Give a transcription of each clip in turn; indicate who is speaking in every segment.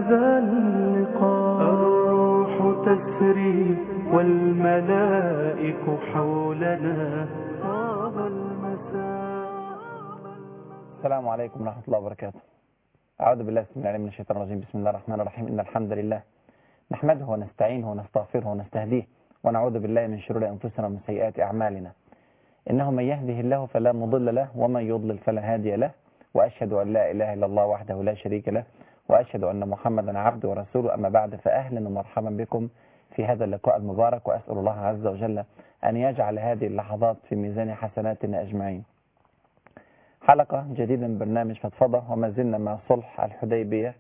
Speaker 1: ذا اللقاء الروح تسري والملائك حولنا طاب المساء.
Speaker 2: السلام عليكم ورحمة الله وبركاته. أعوذ بالله السميع العليم من الشيطان الرجيم. بسم الله الرحمن الرحيم. إن الحمد لله نحمده ونستعينه ونستغفره ونستهديه ونعوذ بالله من شرور أنفسنا ومن سيئات أعمالنا. إنه من يهده الله فلا مضل له ومن يضلل فلا هادي له، وأشهد أن لا إله إلا الله وحده لا شريك له، وأشهد أن محمدا عبده ورسوله. أما بعد، فأهلا ومرحبا بكم في هذا اللقاء المبارك، وأسأل الله عز وجل أن يجعل هذه اللحظات في ميزان حسناتنا أجمعين. حلقة جديدة من برنامج فضفضة، وما زلنا مع صلح الحديبية،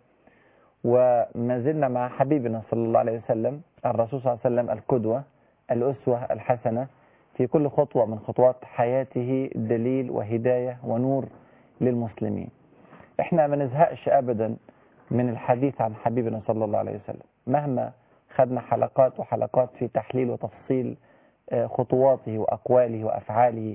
Speaker 2: وما زلنا مع حبيبنا صلى الله عليه وسلم الرسول صلى الله عليه وسلم القدوة الأسوة الحسنة في كل خطوة من خطوات حياته، دليل وهداية ونور للمسلمين. احنا ما نزهقش أبدا من الحديث عن حبيبنا صلى الله عليه وسلم، مهما خدنا حلقات وحلقات في تحليل وتفصيل خطواته وأقواله وأفعاله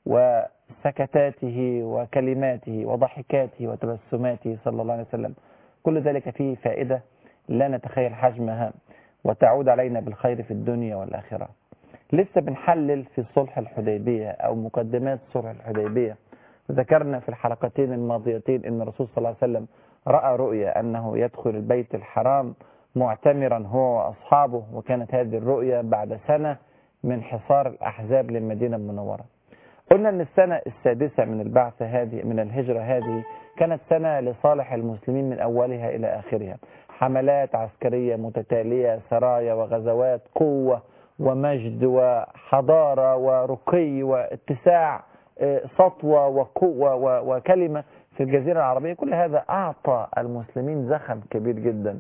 Speaker 2: وسكتاته وكلماته وضحكاته وتبسماته صلى الله عليه وسلم. كل ذلك فيه فائدة لا نتخيل حجمها، وتعود علينا بالخير في الدنيا والآخرة. لسه بنحلل في صلح الحديبية أو مقدمات صلح الحديبية. ذكرنا في الحلقتين الماضيتين أن الرسول صلى الله عليه وسلم رأى رؤيا أنه يدخل البيت الحرام معتمرا هو وأصحابه، وكانت هذه الرؤيا بعد سنة من حصار الأحزاب للمدينة المنورة. قلنا أن السنة السادسة من البعث هذه، من الهجرة هذه، كانت سنة لصالح المسلمين من أولها إلى آخرها. حملات عسكرية متتالية، سرايا وغزوات، قوة ومجد وحضارة ورقي واتساع، سطوة وقوة وكلمة في الجزيرة العربية. كل هذا أعطى المسلمين زخم كبير جدا،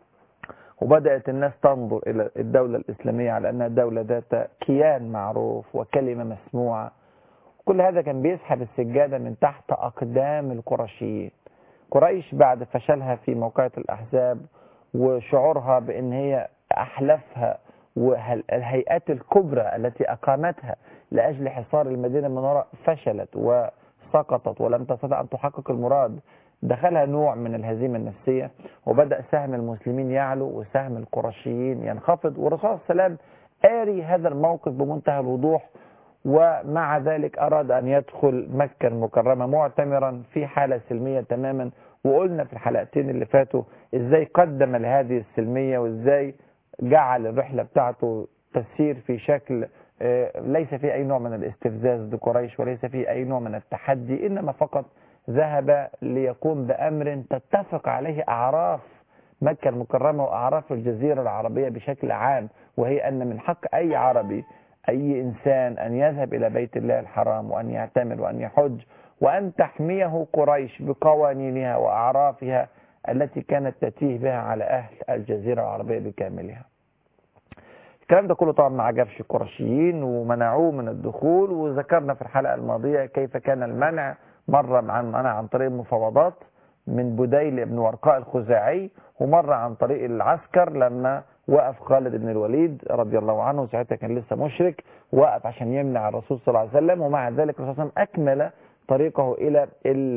Speaker 2: وبدأت الناس تنظر إلى الدولة الإسلامية على أنها دولة ذات كيان معروف وكلمة مسموعة. كل هذا كان بيسحب السجادة من تحت أقدام القرشيين. قريش بعد فشلها في موقعة الأحزاب وشعورها بأن هي أحلفها والهيئات الكبرى التي أقامتها لأجل حصار المدينة المنورة فشلت وسقطت ولم تستطع أن تحقق المراد، دخلها نوع من الهزيمة النفسية، وبدأ سهم المسلمين يعلو وسهم القرشيين ينخفض. والرسول صلى الله عليه وسلم آري هذا الموقف بمنتهى الوضوح، ومع ذلك أراد أن يدخل مكة المكرمة معتمرا في حالة سلمية تماما. وقلنا في الحلقتين اللي فاتوا إزاي قدم لهذه السلمية، وإزاي جعل الرحلة بتاعته تسير في شكل ليس فيه أي نوع من الاستفزاز لقريش، وليس فيه أي نوع من التحدي، إنما فقط ذهب ليقوم بأمر تتفق عليه أعراف مكة المكرمة وأعراف الجزيرة العربية بشكل عام، وهي أن من حق أي عربي، أي إنسان، أن يذهب إلى بيت الله الحرام وأن يعتمر وأن يحج، وأن تحميه قريش بقوانينها وأعرافها التي كانت تتيه بها على أهل الجزيرة العربية بكاملها. الكلام ده كله طبعا ما عجبش القرشيين ومنعوه من الدخول. وذكرنا في الحلقة الماضية كيف كان المنع، مرة عن طريق المفاوضات من بديل بن ورقاء الخزاعي، ومرة عن طريق العسكر لما وقف خالد بن الوليد رضي الله عنه، ساعتها كان لسه مشرك، وقف عشان يمنع الرسول صلى الله عليه وسلم. ومع ذلك الرسول صلى الله عليه وسلم أكمل طريقه إلى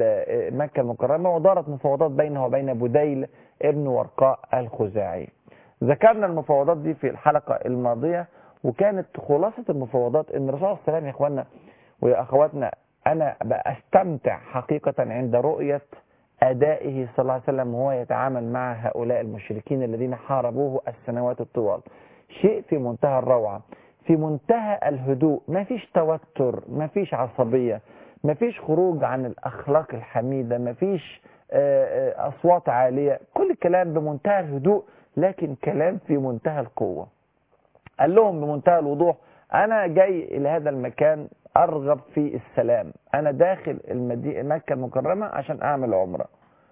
Speaker 2: مكة المكرمة، ودارت مفاوضات بينه وبين بديل ابن ورقاء الخزاعي. ذكرنا المفاوضات دي في الحلقة الماضية، وكانت خلاصة المفاوضات ان الرسول صلى الله عليه وسلم، يا اخواننا ويا اخواتنا، انا بستمتع حقيقة عند رؤية ادائه صلى الله عليه وسلم وهو يتعامل مع هؤلاء المشركين الذين حاربوه السنوات الطوال. شيء في منتهى الروعة، في منتهى الهدوء، ما فيش توتر، ما فيش عصبية، ما فيش خروج عن الاخلاق الحميدة، ما فيش اصوات عالية، كل الكلام بمنتهى الهدوء، لكن كلام في منتهى القوة. قال لهم بمنتهى الوضوح: أنا جاي إلى هذا المكان أرغب في السلام، أنا داخل مكة المكرمة عشان أعمل عمرة،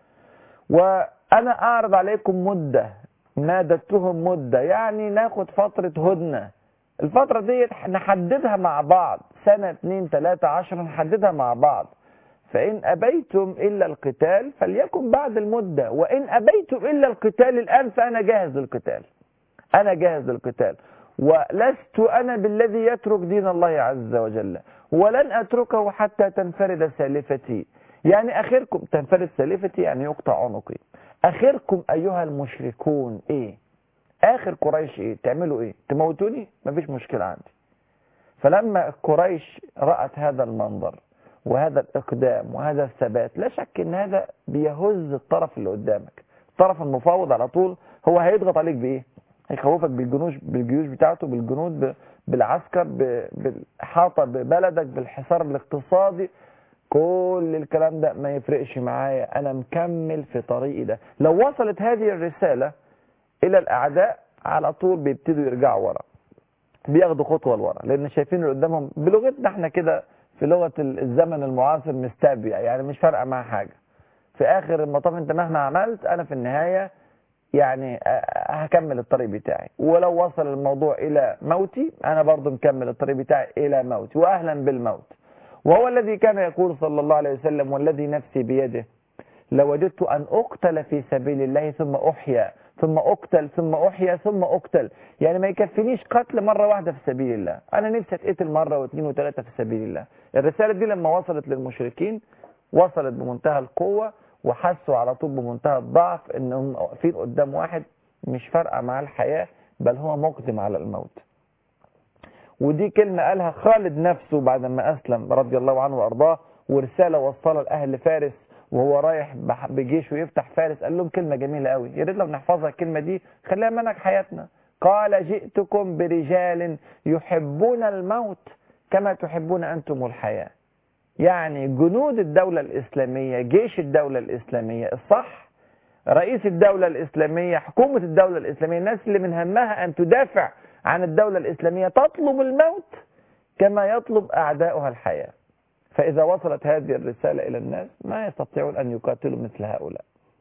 Speaker 2: وأنا أعرض عليكم مدة، مادتهم مدة، يعني ناخد فترة هدنة. الفترة دي نحددها مع بعض، سنة 2 3 10 نحددها مع بعض. فإن أبيتم إلا القتال فليكن بعد المدة، وإن أبيتم إلا القتال الآن فأنا جاهز للقتال، أنا جاهز للقتال، ولست أنا بالذي يترك دين الله عز وجل، ولن أتركه حتى تنفرد سالفتي. يعني آخركم تنفرد سالفتي يعني يقطع عنقي، اخركم ايها المشركون ايه؟ اخر قريش ايه؟ تعملوا ايه؟ تموتوني؟ مفيش مشكلة عندي. فلما قريش رأت هذا المنظر وهذا الإقدام وهذا الثبات، لا شك ان هذا بيهز الطرف اللي قدامك. الطرف المفاوض على طول هو هيضغط عليك بايه؟ هيخوفك بالجيوش بتاعته، بالجنود، بالعسكر، بالحاطة ببلدك، بالحصار الاقتصادي. كل الكلام ده ما يفرقش معايا، انا مكمل في طريقي ده. لو وصلت هذه الرسالة الى الاعداء على طول بيبتدوا يرجعوا ورا، بياخدوا خطوة لورا، لان شايفين اللي قدامهم بلغتنا احنا كده، في لغة الزمن المعاصر مستبيع، يعني مش فارقة معاه حاجة. في اخر المطاف انت مهما عملت انا في النهاية يعني هكمل الطريق بتاعي، ولو وصل الموضوع الى موتي انا برضو مكمل الطريق بتاعي الى موتي، واهلا بالموت. وهو الذي كان يقول صلى الله عليه وسلم: والذي نفسي بيده لوددت أن أقتل في سبيل الله ثم أحيا ثم أقتل ثم أحيا ثم أقتل. يعني ما يكفينيش قتل مرة واحدة في سبيل الله، أنا نفسي أتقتل مرة واثنين وثلاثة في سبيل الله. الرسالة دي لما وصلت للمشركين وصلت بمنتهى القوة، وحسوا على طول بمنتهى الضعف إنهم واقفين قدام واحد مش فارقة مع الحياة، بل هو مقدم على الموت. ودي كلمة قالها خالد نفسه بعد ما أسلم رضي الله عنه وأرضاه، ورسالة وصلها لأهل فارس وهو رايح بجيشه يفتح فارس. قال لهم كلمة جميلة قوي، يا ريت لو نحفظها الكلمة دي خليها منهج حياتنا. قال: جئتكم برجال يحبون الموت كما تحبون أنتم الحياة. يعني جنود الدولة الإسلامية، جيش الدولة الإسلامية الصح، رئيس الدولة الإسلامية، حكومة الدولة الإسلامية، الناس اللي من همها أن تدافع عن الدولة الإسلامية تطلب الموت كما يطلب أعداؤها الحياة. فإذا وصلت هذه الرسالة إلى الناس ما يستطيعون أن يقاتلوا مثل هؤلاء.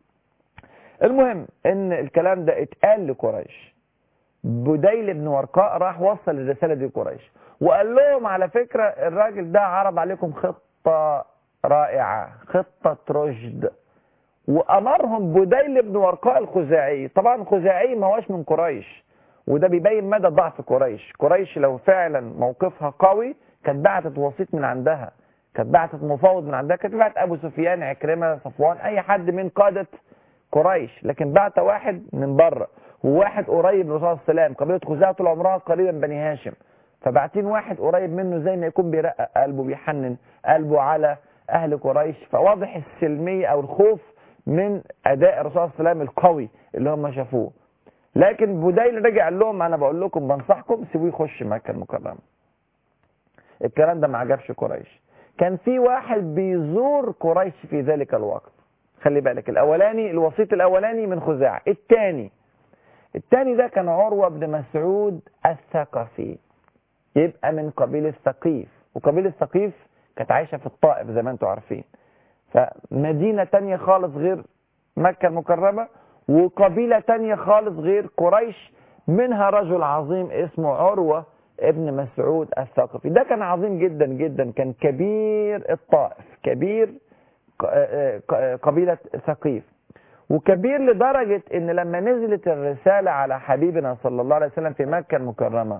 Speaker 2: المهم أن الكلام ده اتقال لقريش. بديل بن ورقاء راح وصل الرسالة دي لقريش وقال لهم: على فكرة الراجل ده عرض عليكم خطة رائعة، خطة رشد. وأمرهم بديل بن ورقاء الخزاعي. طبعا الخزاعي ما هوش من قريش، وده بيبين مدى ضعف قريش. قريش لو فعلا موقفها قوي كانت بعتت وسيط من عندها، كانت بعتت مفاوض من عندها، كانت بعت ابو سفيان، عكرمه، صفوان، اي حد من قاده قريش. لكن بعت واحد من بره، وواحد قريب من الرسول صلى الله عليه وسلم. قبيله خزاعه طول عمرها قريبه من بني هاشم، فبعتين واحد قريب منه زي ما يكون بيرقق قلبه، بيحنن قلبه على اهل قريش. فواضح السلميه او الخوف من اداء الرسول صلى الله عليه وسلم القوي اللي هم شافوه. لكن بديل رجع قال لهم: انا بقول لكم بنصحكم سيبوه يخش مكه المكرمه. الكلام ده ما عجبش قريش. كان في واحد بيزور قريش في ذلك الوقت. خلي بالك، الاولاني الوسيط الاولاني من خزاعه، الثاني ده كان عروه بن مسعود الثقفي، يبقى من قبيله ثقيف. وقبيله ثقيف كانت عايشه في الطائف زي ما انتم عارفين، فمدينه ثانيه خالص غير مكه المكرمه، وقبيله ثانيه خالص غير قريش، منها رجل عظيم اسمه عروه ابن مسعود الثقفي. ده كان عظيم جدا جدا، كان كبير الطائف، كبير قبيلة ثقيف، وكبير لدرجة ان لما نزلت الرسالة على حبيبنا صلى الله عليه وسلم في مكة المكرمة،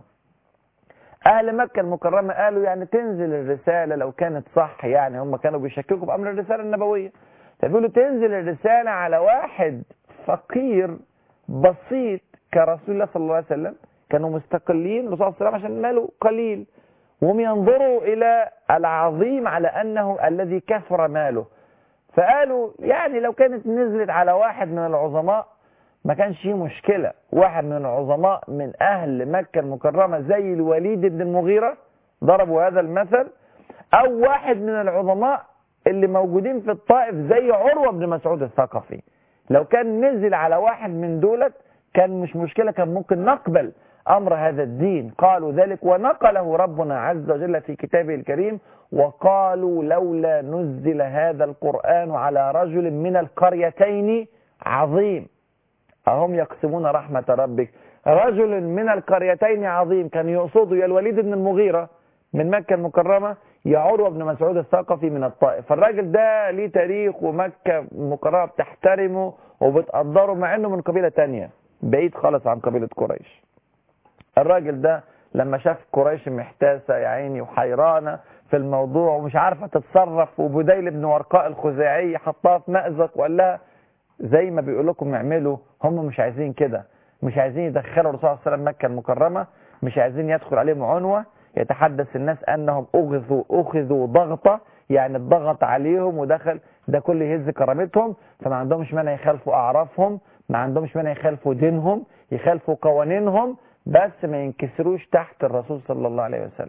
Speaker 2: اهل مكة المكرمة قالوا يعني تنزل الرسالة لو كانت صح، يعني هم كانوا بيشككوا بأمر الرسالة النبوية، فبيقولوا تنزل الرسالة على واحد فقير بسيط كرسول الله صلى الله عليه وسلم. كانوا مستقلين الرسول صلى الله عليه وسلم عشان ماله قليل، وهم ينظروا إلى العظيم على أنه الذي كثر ماله. فقالوا يعني لو كانت نزلت على واحد من العظماء ما كانش فيه مشكلة، واحد من العظماء من أهل مكة المكرمة زي الوليد بن المغيرة، ضربوا هذا المثل، أو واحد من العظماء اللي موجودين في الطائف زي عروة بن مسعود الثقفي. لو كان نزل على واحد من دولت كان مش مشكلة، كان ممكن نقبل أمر هذا الدين. قالوا ذلك ونقله ربنا عز وجل في كتابه الكريم: وقالوا لولا نزل هذا القرآن على رجل من القريتين عظيم. أهم يقسمون رحمة ربك، رجل من القريتين عظيم، كان يقصده يا الوليد بن المغيرة من مكة المكرمة يا عروة بن مسعود الثقفي من الطائف. فالراجل ده ليه تاريخ، ومكة المكرمة بتحترمه وبتقدره مع انه من قبيلة تانية بعيد خالص عن قبيلة قريش. الراجل ده لما شاف قريش محتاسة يا عيني وحيرانة في الموضوع ومش عارفة تتصرف، وبديل بن ورقاء الخزاعي حطها في مأزق وقال لها زي ما بيقول لكم اعملوا، هم مش عايزين كده، مش عايزين يدخلوا الرسول صلى الله عليه وسلم مكة المكرمة، مش عايزين يدخل عليهم عنوة يتحدث الناس أنهم أخذوا ضغطة، يعني الضغط عليهم ودخل ده كله يهز كرامتهم. فما عندهمش مانع يخالفوا أعرافهم، ما عندهمش مانع يخالفوا دينهم، يخالفوا قوانينهم، بس ما ينكسروش تحت الرسول صلى الله عليه وسلم.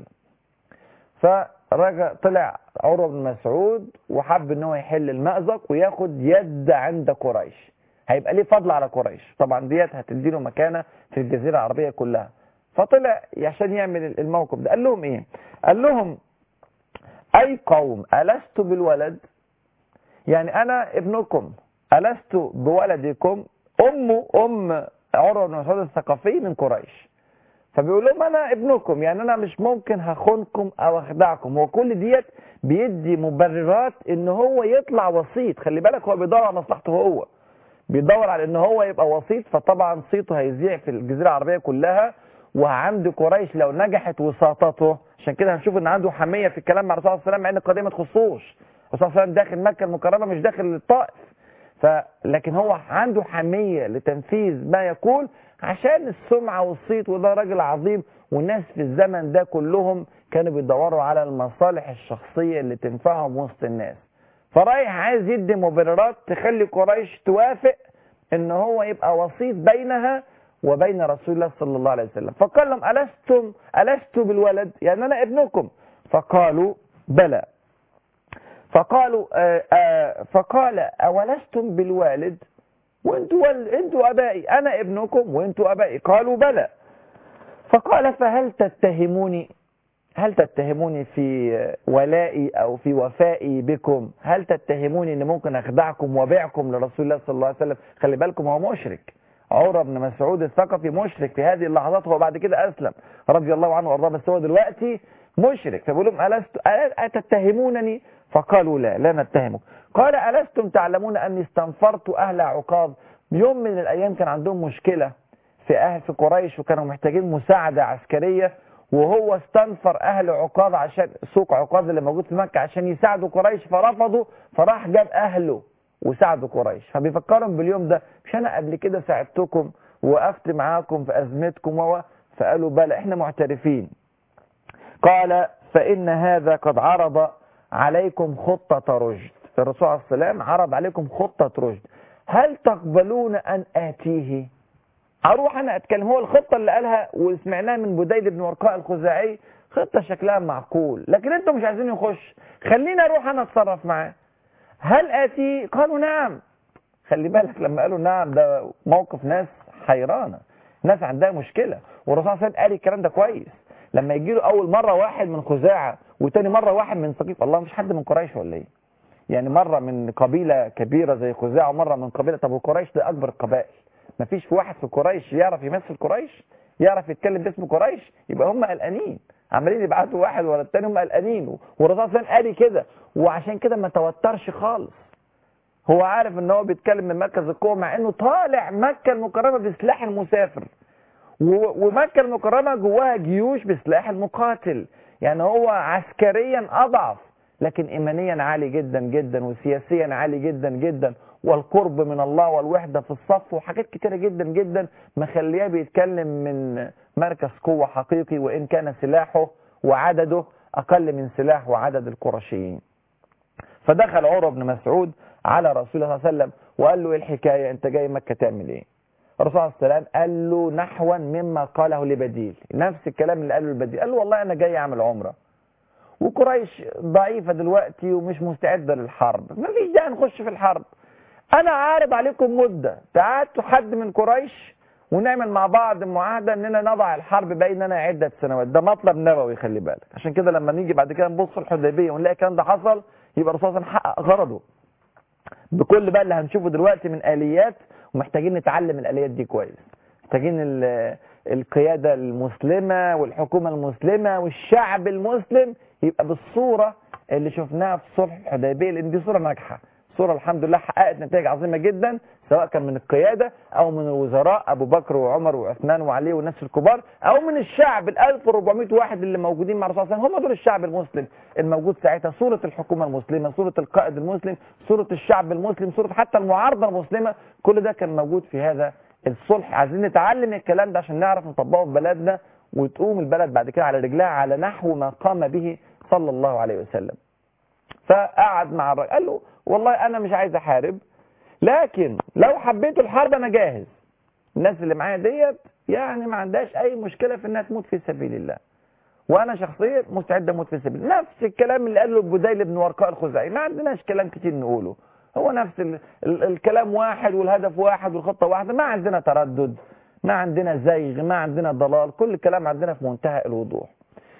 Speaker 2: فرجع طلع عروة بن مسعود وحب ان هو يحل المأزق وياخد يد عند قريش، هيبقى ليه فضل على قريش، طبعا ديت هتديله مكانة في الجزيرة العربية كلها. فطلع عشان يعمل الموقف ده، قال لهم ايه؟ قال لهم اي قوم ألست بالولد، يعني انا ابنكم، ألست بولدكم؟ ام عروة بن مسعود الثقفي من قريش، فبيقول لهم انا ابنكم، يعني انا مش ممكن هخونكم او اخدعكم. هو كل ديت بيدي مبررات ان هو يطلع وسيط، خلي بالك هو بيدور على مصلحته، هو بيدور على ان هو يبقى وسيط، فطبعا صيته هيذيع في الجزيره العربيه كلها، وعند قريش لو نجحت وساطته، عشان كده هنشوف ان عنده حميه في الكلام مع الرسول صلى الله عليه وسلم، مع ان القضيه ما تخصوش الرسول صلى الله عليه وسلم داخل مكه المكرمه مش داخل الطائف، لكن هو عنده حميه لتنفيذ ما يقول عشان السمعه والصيت، وده راجل عظيم، والناس في الزمن ده كلهم كانوا بيدوروا على المصالح الشخصيه اللي تنفعهم وسط الناس. فرايح عايز يدي مبررات تخلي قريش توافق ان هو يبقى وسيط بينها وبين رسول الله صلى الله عليه وسلم. فقال لهم ألست بالولد، يعني انا ابنكم؟ فقالوا بلى. فقال أولستم بالوالد وانتوا أبائي، أنا ابنكم وانتوا أبائي؟ قالوا بلى. فقال فهل تتهموني في ولائي أو في وفائي بكم؟ هل تتهموني أن ممكن أخدعكم وبيعكم لرسول الله صلى الله عليه وسلم؟ خلي بالكم هو مشرك، عروة بن مسعود الثقفي مشرك في هذه اللحظات، هو بعد كده أسلم رضي الله عنه وأرضاه، بس هو دلوقتي مشرك. فبيقول لهم أتتهمونني؟ فقالوا لا نتهمك. قال ألستم تعلمون أني استنفرت أهل عكاظ؟ يوم من الأيام كان عندهم مشكلة في قريش وكانوا محتاجين مساعدة عسكرية، وهو استنفر أهل عكاظ عشان سوق عكاظ اللي موجود في مكة عشان يساعدوا قريش، فرفضوا، فراح جاب أهله وساعدوا قريش. فبيفكرهم باليوم ده، مش أنا قبل كده ساعدتكم ووقفت معاكم في أزمتكم؟ فقالوا بلى احنا معترفين. قال فإن هذا قد عرض عليكم خطة رشد، الرسول عليه السلام عرض عليكم خطة رشد، هل تقبلون أن آتيه؟ أروح أنا أتكلم، هو الخطة اللي قالها وسمعناها من بديل بن ورقاء الخزاعي خطة شكلها معقول، لكن أنتم مش عايزين يخش، خلينا أروح أنا أتصرف معاه، هل آتيه؟ قالوا نعم. خلي بالك لما قالوا نعم ده موقف ناس حيرانة، ناس عندها مشكلة، والرسول صلى الله عليه وسلم قال الكلام ده كويس. لما يجي له أول مرة واحد من خزاعة وتاني مرة واحد من ثقيف، الله مش حد من قريش ولا إيه؟ يعني مرة من قبيلة كبيرة زي خزاعة ومرة من قبيلة، طب وقريش ده أكبر القبائل، مفيش في واحد في قريش يعرف يمثل قريش، يعرف يتكلم باسم قريش، يبقى هم قلقانين، عمالين يبعتوا واحد ورا التاني، هم قلقانين، والرسول صلى الله عليه وسلم قال كده، وعشان كده ما توترش خالص. هو عارف ان هو بيتكلم من مركز القوة، مع انه طالع مكة المكرمة بسلاح المسافر، ومكة المكرمة جواها جيوش بسلاح المقاتل، يعني هو عسكريا اضعف لكن ايمانيا عالي جدا جدا، وسياسيا عالي جدا جدا، والقرب من الله والوحدة في الصف، وحاجات كتيرة جدا جدا مخليه بيتكلم من مركز قوة حقيقي، وإن كان سلاحه وعدده أقل من سلاح وعدد القرشيين. فدخل عروة بن مسعود على رسول الله صلى الله عليه وسلم وقال له إيه الحكاية، أنت جاي مكة تعمل إيه؟ الرسول صلى الله عليه وسلم قال له نحوا مما قاله لبديل، نفس الكلام اللي قاله لبديل، قال له والله أنا جاي أعمل عمرة، وقريش ضعيفة دلوقتي ومش مستعدة للحرب، ما فيش داعي نخش في الحرب، أنا عارض عليكم مدة، تعالوا حد من قريش ونعمل مع بعض معاهدة إننا نضع الحرب بيننا عدة سنوات، ده مطلب نبوي خلي بالك، عشان كده لما نيجي بعد كده نبص في الحديبية ونلاقي الكلام ده حصل، يبقى الرسول صلى الله عليه وسلم حقق غرضه بكل بقى اللي هنشوفه دلوقتي من آليات، ومحتاجين نتعلم الآليات دي كويس، محتاجين القيادة المسلمة والحكومة المسلمة والشعب المسلم يبقى بالصورة اللي شفناها في صلح الحديبية، لأن دي صورة ناجحة، الصورة الحمد لله حققت نتائج عظيمة جدا، سواء كان من القيادة أو من الوزراء أبو بكر وعمر وعثمان وعلي والناس الكبار، أو من الشعب ال 1400 واحد اللي موجودين مع الرسول صلى الله عليه وسلم. هم دول الشعب المسلم الموجود ساعتها، صورة الحكومة المسلمة، صورة القائد المسلم، صورة الشعب المسلم، صورة حتى المعارضة المسلمة، كل ده كان موجود في هذا الصلح. عايزين نتعلم الكلام ده عشان نعرف نطبقه في بلدنا، وتقوم البلد بعد كده على رجلها على نحو ما قام به صلى الله عليه وسلم. فقعد مع الراجل قال له والله انا مش عايز احارب، لكن لو حبيتوا الحرب انا جاهز. الناس اللي معايا ديت يعني ما عندهاش اي مشكله في انها تموت في سبيل الله، وانا شخصيا مستعد اموت في سبيل الله. نفس الكلام اللي قاله بديل بن ورقاء الخزاعي، ما عندناش كلام كتير نقوله، هو نفس الكلام واحد والهدف واحد والخطه واحده، ما عندنا تردد، ما عندنا زيغ، ما عندنا ضلال، كل الكلام عندنا في منتهى الوضوح.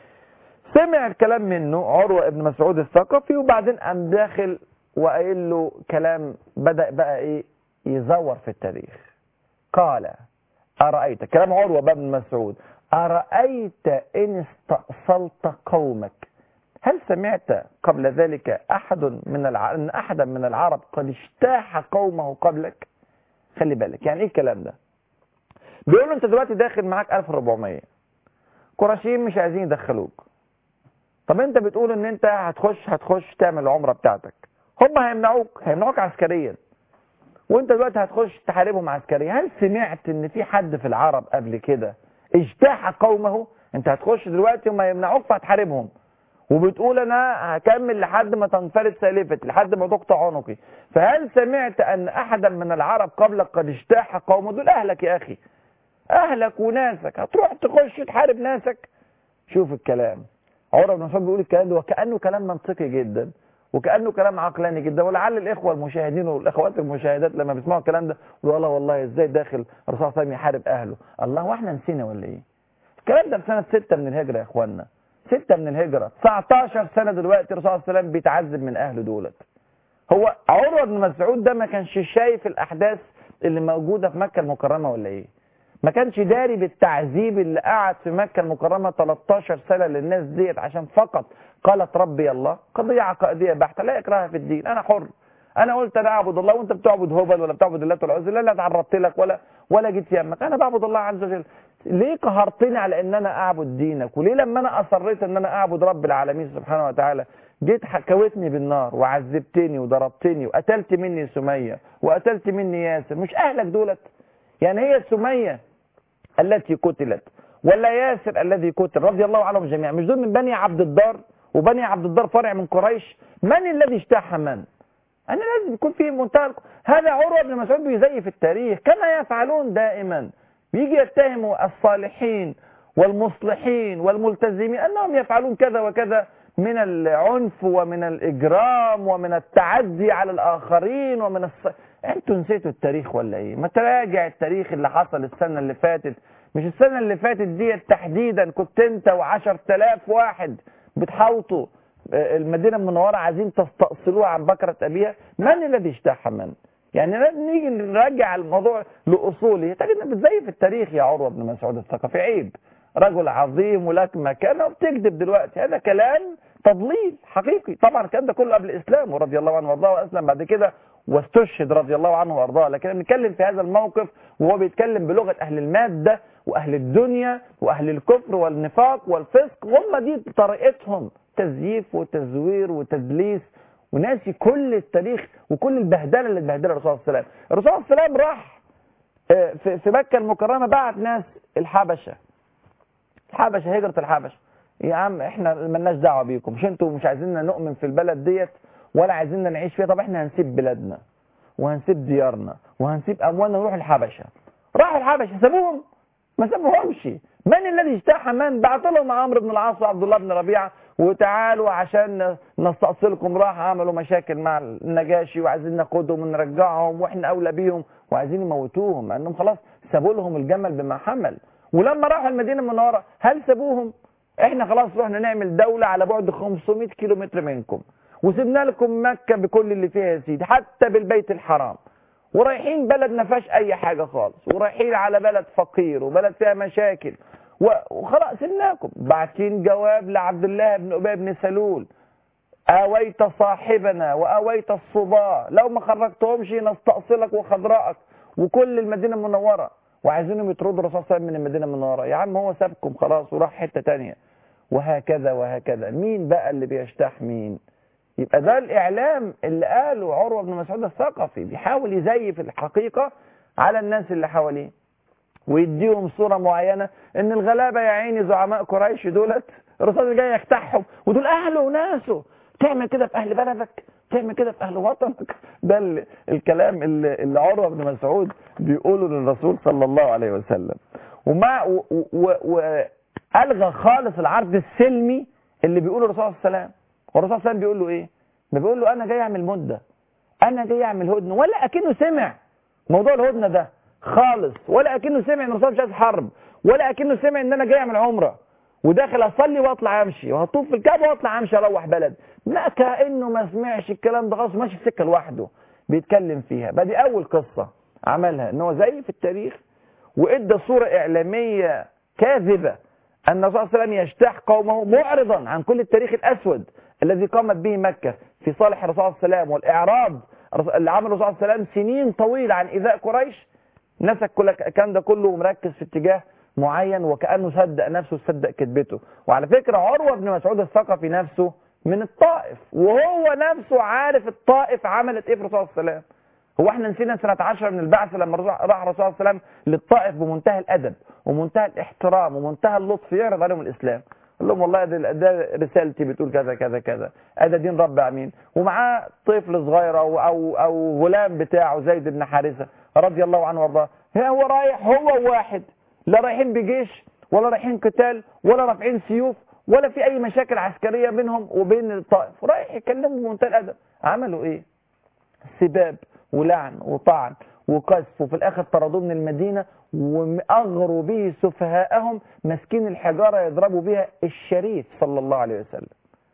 Speaker 2: سمع الكلام منه عروة ابن مسعود الثقفي، وبعدين قام داخل وقايل له كلام بدأ بقى ايه يزور في التاريخ. قال أرأيت، كلام عروة بن مسعود، أرأيت إن استأصلت قومك، هل سمعت قبل ذلك أن أحدا من العرب قد اجتاح قومه قبلك؟ خلي بالك يعني ايه الكلام ده. بيقول له انت دلوقتي داخل معاك 1400 قرشيين مش عايزين يدخلوك، طب انت بتقول ان انت هتخش تعمل العمره بتاعتك، هم هيمنعوك عسكريا، وانت دلوقتي هتخش تحاربهم عسكريا. هل سمعت ان في حد في العرب قبل كده اجتاح قومه؟ انت هتخش دلوقتي وما يمنعوك فهتحاربهم، وبتقول انا هكمل لحد ما تنفرد سالفتي، لحد ما تقطع عنقي. فهل سمعت ان احدا من العرب قبلك قد اجتاح قومه؟ دول اهلك يا اخي، اهلك وناسك، هتروح تخش تحارب ناسك؟ شوف الكلام، عمر بن مسعود بيقول الكلام ده وكأنه كلام منطقي جدا، وكأنه كلام عقلاني جدا. ولعل الإخوة المشاهدين والأخوات المشاهدات لما بيسمعوا الكلام ده يقولوا والله إزاي داخل الرسول صلى الله عليه وسلم يحارب أهله؟ الله، واحنا نسينا ولا إيه؟ الكلام ده في سنة 6 من الهجرة يا إخواننا، 6 من الهجرة، 19 سنة دلوقتي الرسول صلى الله عليه وسلم بيتعذب من أهله دولت. هو عمر بن مسعود ده ما كانش شايف الأحداث اللي موجودة في مكة المكرمة ولا إيه؟ ما كانش داري بالتعذيب اللي قعد في مكة المكرمة 13 سنة للناس ديت عشان فقط قالت ربي الله. قضية عقائدية بحتة لا إكراه في الدين، أنا حر، أنا قلت أنا أعبد الله وأنت بتعبد هبل ولا بتعبد اللات والعزى، لا تعرضت لك ولا جيت يمك، أنا بعبد الله عز وجل. ليه قهرتني على إن أنا أعبد دينك؟ وليه لما أنا أصريت إن أنا أعبد رب العالمين سبحانه وتعالى جيت حكوتني بالنار وعذبتني وضربتني وقتلت مني سمية وقتلت مني ياسر؟ مش أهلك دولت؟ يعني هي سمية التي قتلت ولا ياسر الذي قتل رضي الله عنهم جميعا، مش دول من بني عبد الدار؟ وبني عبد الدار فرع من قريش. من الذي اجتاح من؟ أنا لازم يكون في منتهى. هذا عروة بن مسعود بيزيف التاريخ كما يفعلون دائما، بيجي يتهموا الصالحين والمصلحين والملتزمين أنهم يفعلون كذا وكذا من العنف ومن الإجرام ومن التعدي على الآخرين انتوا نسيتوا التاريخ ولا ايه؟ ما تراجع التاريخ اللي حصل السنة اللي فاتت. مش السنة اللي فاتت دي تحديدا كنت انت و10,000 واحد بتحوطوا المدينة المنورة عايزين تستأصلوها عن بكرة أبيها؟ من الذي اجتاح من؟ يعني لازم نيجي نرجع الموضوع لأصوله. تجد انك بتزيف التاريخ يا عروة بن مسعود الثقفي، عيب، رجل عظيم ولك مكانه وبتكذب دلوقتي. هذا كلام تضليل حقيقي. طبعا الكلام ده كله قبل الإسلام ورضي الله عنه وارضاه، وأسلم بعد كده واستشهد رضي الله عنه وارضاه. لكن بنتكلم في هذا الموقف وهو بيتكلم بلغة أهل المادة وأهل الدنيا وأهل الكفر والنفاق والفسق، هم دي طريقتهم، تزييف وتزوير وتدليس، وناسي كل التاريخ وكل البهدله اللي اتبهدلها الرسول صلى الله عليه وسلم. الرسول صلى الله عليه وسلم راح في مكة المكرمة بعت ناس الحبشة، هجرة الحبشة. يا عم احنا مالناش دعوه بيكم، مش انتوا مش عايزيننا نؤمن في البلد ديت ولا عايزيننا نعيش فيها، طب احنا هنسيب بلادنا وهنسيب ديارنا وهنسيب اموالنا ونروح الحبشه. راحوا الحبشه، سابوهم؟ ما سابوهمش. من الذي اجتاح من؟ بعت لهم عمرو بن العاص وعبد الله بن ربيعه وتعالوا عشان نستأصلكم. راح عملوا مشاكل مع النجاشي وعايزين ناخدهم ونرجعهم واحنا اولى بيهم، وعايزين يموتوهم لانهم خلاص سابوا لهم الجمل بما حمل. ولما راحوا المدينه المنوره هل سابوهم؟ احنا خلاص رحنا نعمل دولة على بعد 500 كيلومتر منكم، وسيبنا لكم مكة بكل اللي فيها يا سيدي، حتى بالبيت الحرام، ورايحين بلد ما فيهاش اي حاجة خالص، ورايحين على بلد فقير وبلد فيها مشاكل، وخلاص سيبناكم. باعتين جواب لعبد الله بن أبي بن سلول، آويت صاحبنا وآويت الصباع، لو ما خرجتهمش نستأصلك وخضراءك وكل المدينة المنورة، وعايزينهم يطردوا الرسول صلى الله عليه وسلم من المدينة المنورة. يا عم هو سابكم خلاص وراح حتة تانية. وهكذا وهكذا. مين بقى اللي بيجتاح مين؟ يبقى ده الإعلام اللي قاله عروة بن مسعود الثقفي، بيحاول يزيف الحقيقة على الناس اللي حواليه ويديهم صورة معينة ان الغلابة يا عيني زعماء قريش دولت الرسول جاي يجتاحهم ودول اهله وناسه. تعمل كده في اهل بلدك، تعمل كده في اهل وطنك. ده الكلام اللي عروة بن مسعود بيقوله للرسول صلى الله عليه وسلم. والغى خالص العرض السلمي اللي بيقوله الرسول صلى الله عليه وسلم. والرسول صلى الله عليه وسلم بيقول له ايه؟ ما بيقول له انا جاي اعمل مده، انا جاي اعمل هدنه، ولا اكنه سمع موضوع الهدنه ده خالص، ولا اكنه سمع ان الرسول مش عايز حرب، ولا اكنه سمع ان انا جاي اعمل عمره وداخل اصلي واطلع امشي وهطوف في الكعبه واطلع امشي اروح بلد. لا، كانه ما سمعش الكلام ده خالص، ماشي في سكه لوحده بيتكلم فيها. بقى دي اول قصه عملها، ان هو زي في التاريخ وادى صوره اعلاميه كاذبه ان الرسول صلى الله عليه وسلم يجتاح قومه، معرضا عن كل التاريخ الاسود الذي قامت به مكه في صالح الرسول صلى الله عليه وسلم، والاعراض اللي عمله الرسول صلى الله عليه وسلم سنين طويله عن ايذاء قريش. نسك كل الكلام ده كله ومركز في اتجاه معين، وكأنه صدق نفسه وصدق كذبته. وعلى فكرة عروة بن مسعود الثقفي نفسه من الطائف، وهو نفسه عارف الطائف عملت ايه في الرسول صلى الله عليه وسلم. هو احنا نسينا سنة 10 من البعث لما راح الرسول صلى الله عليه وسلم للطائف بمنتهى الأدب ومنتهى الاحترام ومنتهى اللطف يعرض عليهم الإسلام. قال لهم والله ده رسالتي بتقول كذا كذا كذا، ده دين رب العالمين. ومعاه طفل صغير أو غلام بتاعه زيد بن حارثة رضي الله عنه وارضاه. هو رايح هو واحد، لا رايحين بجيش ولا رايحين قتال ولا رافعين سيوف ولا في اي مشاكل عسكريه بينهم وبين الطائف، رايح يكلموا بمنتهى الادب. عملوا ايه؟ سباب ولعن وطعن وقذف، وفي الاخر طردوه من المدينه واغروا به سفهاءهم، ماسكين الحجاره يضربوا بها الشريف صلى الله عليه وسلم،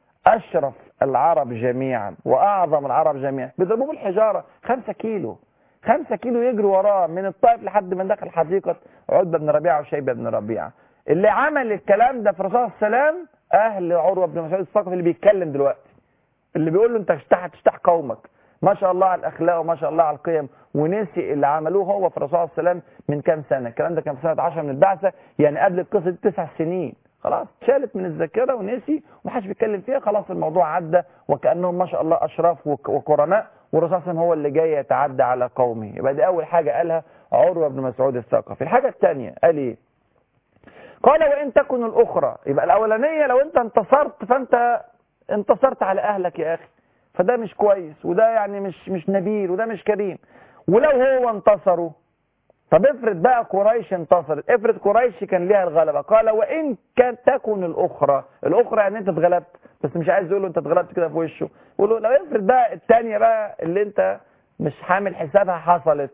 Speaker 2: اشرف العرب جميعا واعظم العرب جميعا، بيضربوه بالحجاره 5 كيلو 5 كيلو يجروا وراه من الطائف لحد ما دخل حديقة عتبة بن ربيعة وشيبة بن ربيعة. اللي عمل الكلام ده في الرسول صلى الله عليه وسلم أهل عروة بن مسعود الثقفي اللي بيتكلم دلوقتي، اللي بيقول له أنت تجتاح قومك. ما شاء الله على الأخلاق وما شاء الله على القيم، ونسي اللي عملوه هو في الرسول صلى الله عليه وسلم من كام سنة. الكلام ده كان في سنة 10 من البعثة، يعني قبل القصة دي 9 سنين. خلاص اتشالت من الذاكرة ونسي ومحدش بيتكلم فيها، خلاص الموضوع عدى وكأنهم ما شاء الله أشراف وقرناء، والرسول صلى الله عليه وسلم هو اللي جاي يتعدى على قومه. يبقى دي أول حاجة قالها عروة بن مسعود الثقفي. الحاجة الثانية قال إيه؟ قال وإن تكن الأخرى. يبقى الأولانية لو أنت انتصرت فأنت انتصرت على أهلك يا أخي، فده مش كويس، وده يعني مش نبيل، وده مش كريم. ولو هو انتصروا، طب افرض بقى قريش انتصرت، افرض قريش كان ليها الغلبة. قال وإن كان تكن الأخرى يعني أنت اتغلبت، بس مش عايز يقول له أنت اتغلبت كده في وشه، يقول له لو افرض بقى الثانية بقى اللي أنت مش حامل حسابها حصلت،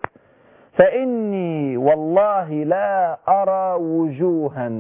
Speaker 2: فإني والله لا أرى وجوها.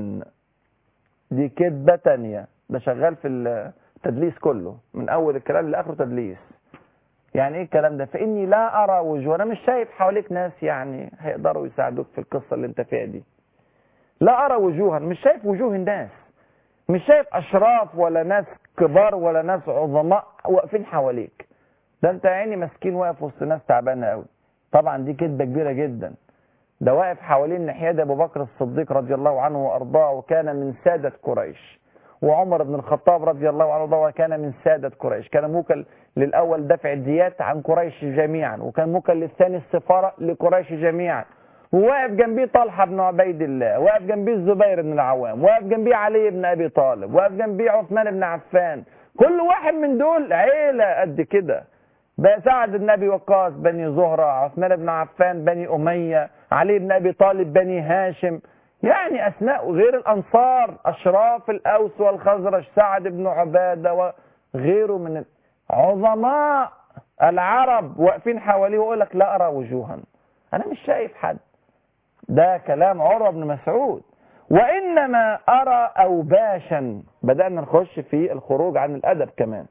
Speaker 2: دي كذبة تانية، ده شغال في التدليس كله من أول الكلام لآخره تدليس. يعني ايه الكلام ده؟ فاني لا ارى وجوه، انا مش شايف حواليك ناس يعني هيقدروا يساعدوك في القصه اللي انت فيها دي. لا ارى وجوها، مش شايف وجوه الناس، مش شايف اشراف ولا ناس كبار ولا ناس عظماء واقفين حواليك. ده انت يا عيني مسكين واقف وسط ناس تعبانه قوي. طبعا دي كذبه كبيره جدا. ده واقف حوالين ناحيه ابو بكر الصديق رضي الله عنه وارضاه، وكان من ساده قريش. وعمر بن الخطاب رضي الله عنه وارضاه وكان من سادة قريش، كان موكل للأول دفع الديات عن قريش جميعا، وكان موكل للثاني السفارة لقريش جميعا. وواقف جنبيه طلحة بن عبيد الله، واقف جنبيه الزبير بن العوام، واقف جنبيه علي بن أبي طالب، واقف جنبيه عثمان بن عفان. كل واحد من دول عيلة قد كده. بقى سعد بن أبي وقاص بني زهرة، عثمان بن عفان بني أمية، علي بن أبي طالب بني هاشم، يعني أسماء غير الأنصار أشراف الأوس والخزرج، سعد بن عبادة وغيره من عظماء العرب واقفين حواليه، ويقول لك لا أرى وجوها، أنا مش شايف حد. ده كلام عروة بن مسعود. وإنما أرى أوباشا، بدأنا نخش في الخروج عن الأدب كمان.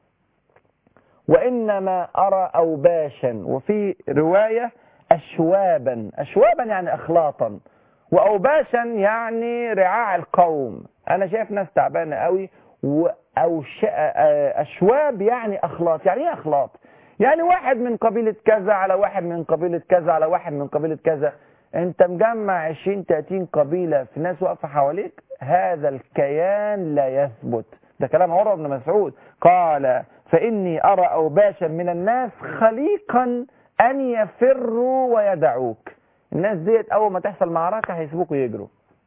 Speaker 2: وإنما أرى أوباشا، وفي رواية أشوابا، أشوابا يعني أخلاطا، وأوباشا يعني رعاع القوم. أنا شايف ناس تعبانة قوي أو أشواب يعني أخلاط. يعني إيه أخلاط؟ يعني واحد من قبيلة كذا على واحد من قبيلة كذا على واحد من قبيلة كذا، أنت مجمع 20-30 قبيلة في ناس واقفة حواليك، هذا الكيان لا يثبت. ده كلام عروة بن مسعود، قال فإني أرى أوباشا من الناس خليقا أن يفروا ويدعوك. الناس ديت أول ما تحصل معركة هيسيبوك ويجروا،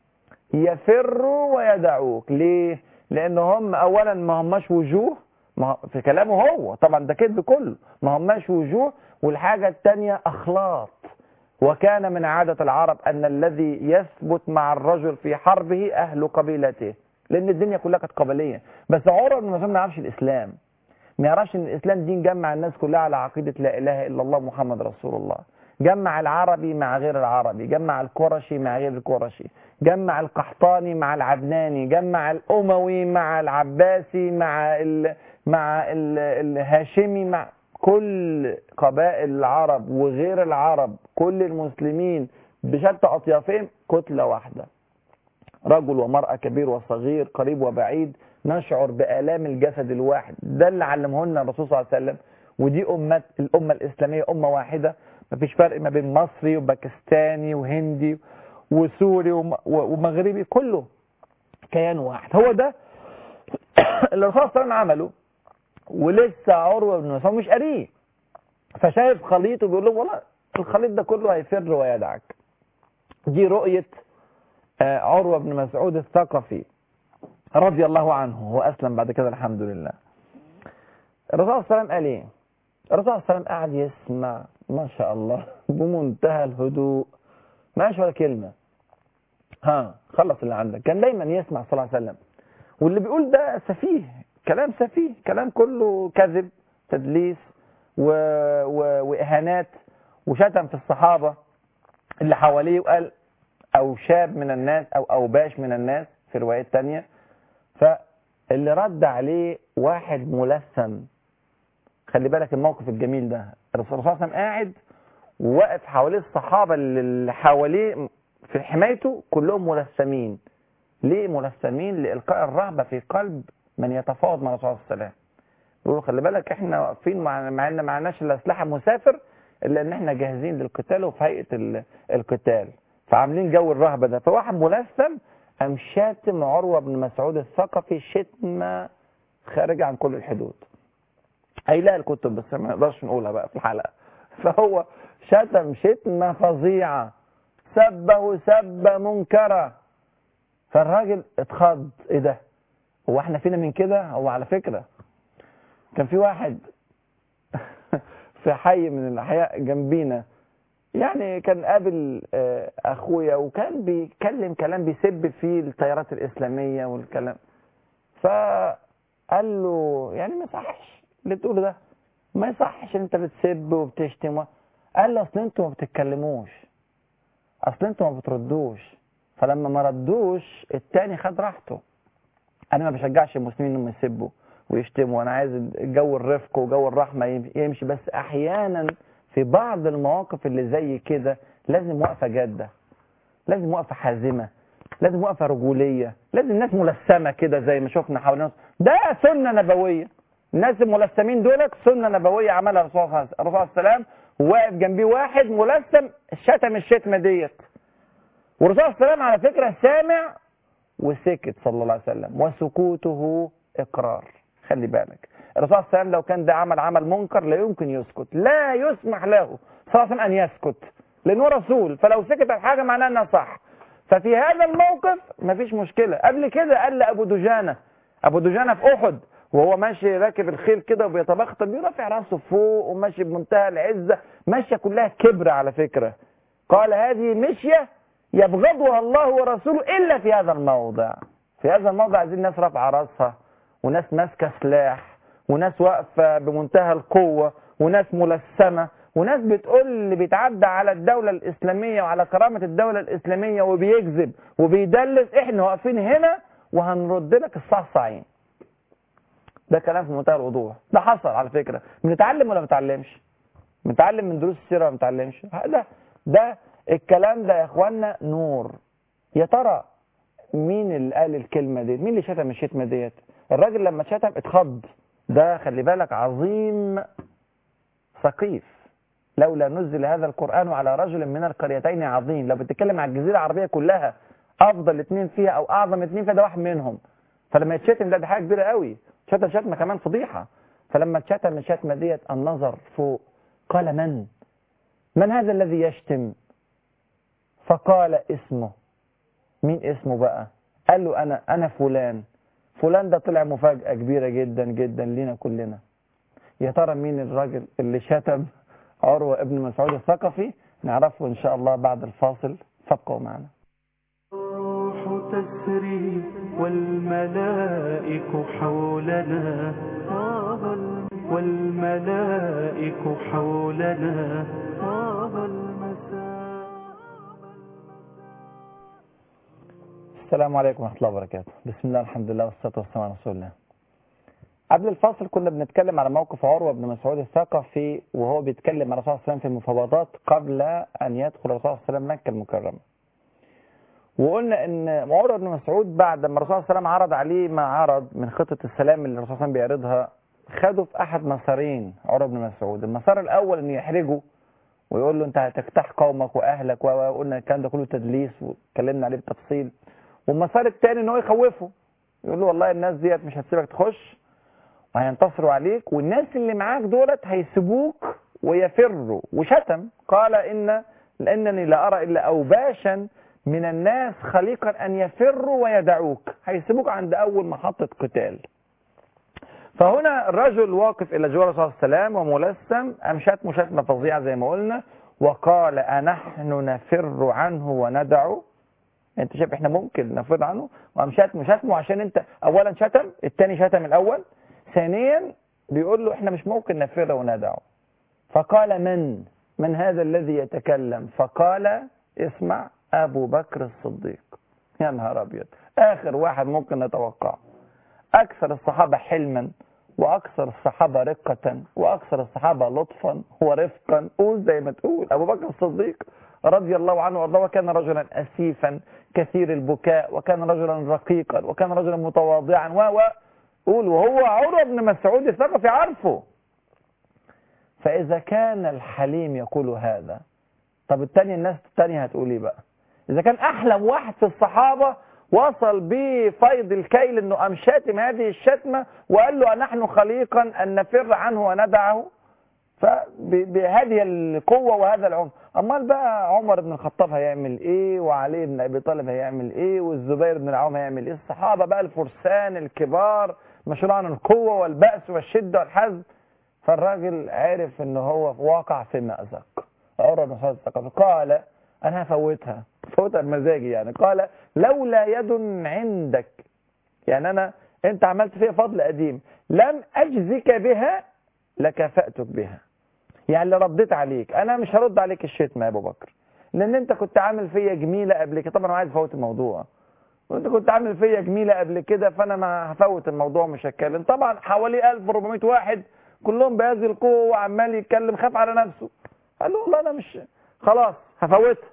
Speaker 2: يفروا ويدعوك. ليه؟ لأن هم أولا ما هماش وجوه، في كلامه هو طبعا ده كذب كله، ما هماش وجوه. والحاجة الثانية أخلاط، وكان من عادة العرب أن الذي يثبت مع الرجل في حربه أهل قبيلته، لأن الدنيا كلها كانت قبلية. بس عروة بن مسعود ما يعرفش الإسلام، ما يعرفش ان الاسلام دين جمع الناس كلها على عقيده لا اله الا الله محمد رسول الله، جمع العربي مع غير العربي، جمع القرشي مع غير القرشي، جمع القحطاني مع العدناني، جمع الاموي مع العباسي مع الهاشمي، مع كل قبائل العرب وغير العرب، كل المسلمين بشتى اطيافهم كتله واحده، رجل ومرأة، كبير وصغير، قريب وبعيد، نشعر بآلام الجسد الواحد. ده اللي علمه لنا الرسول صلى الله عليه وسلم. ودي الأمة الإسلامية أمة واحدة، مفيش فرق ما بين مصري وباكستاني وهندي وسوري ومغربي، كله كيان واحد. هو ده اللي الرسول صلى الله عليه وسلم عمله. ولسه عروة بن مسعود مش قريه، فشايف خليط وبيقول له والله الخليط ده كله هيفر ويدعك. دي رؤية عروة بن مسعود الثقفي رضي الله عنه، وأسلم بعد كده الحمد لله. الرسول صلى الله عليه وسلم قال ايه؟ الرسول صلى الله عليه وسلم قاعد يسمع ما شاء الله بمنتهى الهدوء، ما قالش ولا كلمة. خلص اللي عندك. كان دايما يسمع صلى الله عليه وسلم، واللي بيقول ده سفيه، كلام سفيه، كلام كله كذب، تدليس وإهانات، وشتم في الصحابة اللي حواليه، وقال أوشاب من الناس أو أوباش من الناس في روايات تانية. فاللي رد عليه واحد ملثم. خلي بالك الموقف الجميل ده، الرسول صلى الله عليه وسلم قاعد وواقف حواليه الصحابة اللي حواليه في حمايته كلهم ملثمين. ليه ملثمين؟ لإلقاء الرهبة في قلب من يتفاوض مع الرسول صلى الله عليه وسلم. يقولوا خلي بالك احنا واقفين مع ان معناش الأسلحة مسافر، إلا ان احنا جاهزين للقتال وفي هيئة القتال، فعاملين جو الرهبة ده. فواحد ملثم قام شاتم عروة بن مسعود الثقفي شتمة خارجة عن كل الحدود. هيلاقي الكتب بس ما نقدرش نقولها بقى في الحلقة. فهو شتم شتمة فظيعة، سبه سبة منكرة. فالراجل اتخض، ايه ده؟ هو احنا فينا من كده؟ هو على فكرة كان في واحد في حي من الأحياء جنبينا، يعني كان قابل أخويا وكان بيتكلم كلام بيسب فيه التيارات الإسلامية والكلام. فقال له يعني ما يصحش اللي تقوله ده، ما يصحش انت بتسب وبتشتم. قال له اصل انتوا ما بتتكلموش، اصل انتوا ما بتردوش. فلما ما ردوش التاني خد راحته. انا ما بشجعش المسلمين انهم يسبوا ويشتموا، انا عايز جو الرفق وجو الرحمه يمشي، بس احيانا في بعض المواقف اللي زي كده لازم وقفه جاده، لازم وقفه حازمه، لازم وقفه رجوليه، لازم ناس ملثمه كده زي ما شفنا حوالينا. ده سنه نبويه. الناس الملثمين دولت سنه نبويه عملها الرسول صلى الله عليه وسلم، وواقف جنبيه واحد ملثم شتم الشتمه ديت، والرسول صلى الله عليه وسلم على فكره سامع وسكت صلى الله عليه وسلم، وسكوته اقرار. خلي بالك الرسول صلى الله عليه وسلم لو كان ده عمل منكر لا يمكن يسكت، لا يسمح له صلى الله عليه وسلم ان يسكت، لانه رسول، فلو سكت على حاجه معناها انها صح. ففي هذا الموقف مفيش مشكله. قبل كده قال لابو دجانه في احد وهو ماشي راكب الخيل كده وبيتبختر، بيرفع راسه فوق وماشي بمنتهى العزه، ماشيه كلها كبر على فكره. قال هذه مشيه يبغضها الله ورسوله الا في هذا الموضع. في هذا الموضع عايزين ناس رافعه راسها، وناس ماسكه سلاح، وناس واقفه بمنتهى القوه، وناس ملثمه، وناس بتقول اللي بيتعدى على الدوله الاسلاميه وعلى كرامه الدوله الاسلاميه وبيكذب وبيدلس، احنا واقفين هنا وهنرد لك الصعصعين. ده كلام في منتهى الوضوح. ده حصل على فكره. بنتعلم ولا ما بنتعلمش؟ بنتعلم من دروس السيره ولا ما بنتعلمش؟ ده الكلام ده يا اخوانا نور. يا ترى مين اللي قال الكلمه دي؟ مين اللي شتم الشتمه ديت؟ الراجل لما شتم اتخض. ده خلي بالك عظيم ثقيف. لولا نزل هذا القرآن على رجل من القريتين عظيم. لو بتتكلم على الجزيرة العربية كلها افضل اتنين فيها او اعظم اتنين فيها ده واحد منهم. فلما يتشتم ده حاجة كبيرة قوي. شتمة كمان فضيحة. فلما اتشتم الشتمة ديت النظر فوق قال من هذا الذي يشتم؟ فقال اسمه. مين اسمه بقى؟ قال له انا فلان. فلان ده طلع مفاجأة كبيرة جدا جدا لينا كلنا. يا ترى مين الراجل اللي شتم عروة ابن مسعود الثقفي؟ نعرفه ان شاء الله بعد الفاصل. فابقوا معنا.
Speaker 1: الروح تسري والملائك حولنا والملائك حولنا طاب المساء.
Speaker 2: السلام عليكم ورحمة الله وبركاته. بسم الله الحمد لله والصلاة والسلام على رسول الله. قبل الفاصل كنا بنتكلم على موقف عروة بن مسعود الثقفي وهو بيتكلم مع الرسول صلى الله عليه وسلم في المفاوضات قبل أن يدخل الرسول صلى الله عليه وسلم مكة المكرمة. وقلنا ان عروة بن مسعود بعد ما الرسول صلى الله عليه وسلم عرض عليه ما عرض من خطة السلام اللي الرسول صلى الله عليه وسلم بيعرضها، خده في احد مسارين عروة بن مسعود. المسار الاول انه يحرجه ويقول له انت هتجتاح قومك واهلك، وقلنا الكلام ده كله تدليس واتكلمنا عليه بالتفصيل. والمسار الثاني ان هو يخوفه، يقول له والله الناس ديت مش هتسيبك تخش وهينتصروا عليك، والناس اللي معاك دولت هيسيبوك ويفروا. وشتم قال لانني لا ارى الا اوباشا من الناس خليقا أن يفروا ويدعوك، هيسيبوك عند أول محطة قتال. فهنا الرجل واقف إلى جوار الرسول صلى الله عليه وسلم وملثم، أم شتمه شتمة فظيعة زي ما قلنا، وقال أنحن نفر عنه وندعه؟ أنت شايف إحنا ممكن نفر عنه؟ وأم شتمه عشان أنت أولا شتم، الثاني شتم الأول، ثانيا بيقول له إحنا مش ممكن نفر وندعه. فقال من هذا الذي يتكلم؟ فقال اسمع أبو بكر الصديق. يا نهار أبيض، آخر واحد ممكن نتوقعه. أكثر الصحابة حلما وأكثر الصحابة رقة وأكثر الصحابة لطفا ورفقا، قول زي ما تقول أبو بكر الصديق رضي الله عنه وارضاه. وكان رجلا أسيفا كثير البكاء، وكان رجلا رقيقا، وكان رجلا متواضعا قول وهو عروة بن مسعود الثقفي عارفه. فإذا كان الحليم يقول هذا، طب الناس التانية هتقول ايه بقى؟ إذا كان أحلم واحد في الصحابة وصل بفيض الكيل أنه قام شاتم هذه الشتمة وقال له نحن خليقا أن نفر عنه وندعه، فبهذه القوة وهذا العمر. أمال بقى عمر بن الخطاب هيعمل إيه؟ وعلي بن أبي طالب هيعمل إيه؟ والزبير بن العوام هيعمل إيه؟ الصحابة بقى الفرسان الكبار مشهور عن القوة والبأس والشدة والحزم. فالراجل عرف أنه هو واقع في مأزق. عروة بن مسعود الثقفي قال أنا هفوتها بمزاجي، يعني قال لولا يد عندك، يعني أنت عملت فيها فضل قديم لم أجزك بها لكافأتك بها، يعني اللي رديت عليك أنا مش هرد عليك الشتمة يا أبو بكر، لأن أنت كنت عامل فيا جميلة قبل كده. طبعا أنا عايز أفوت الموضوع، وأنت كنت عامل فيا جميلة قبل كده، فأنا ما هفوت الموضوع مش هتكلم. طبعا حوالي 1400 واحد كلهم بهذه القوة وعمال يتكلم، خاف على نفسه، قال له والله أنا مش خلاص هفوتها.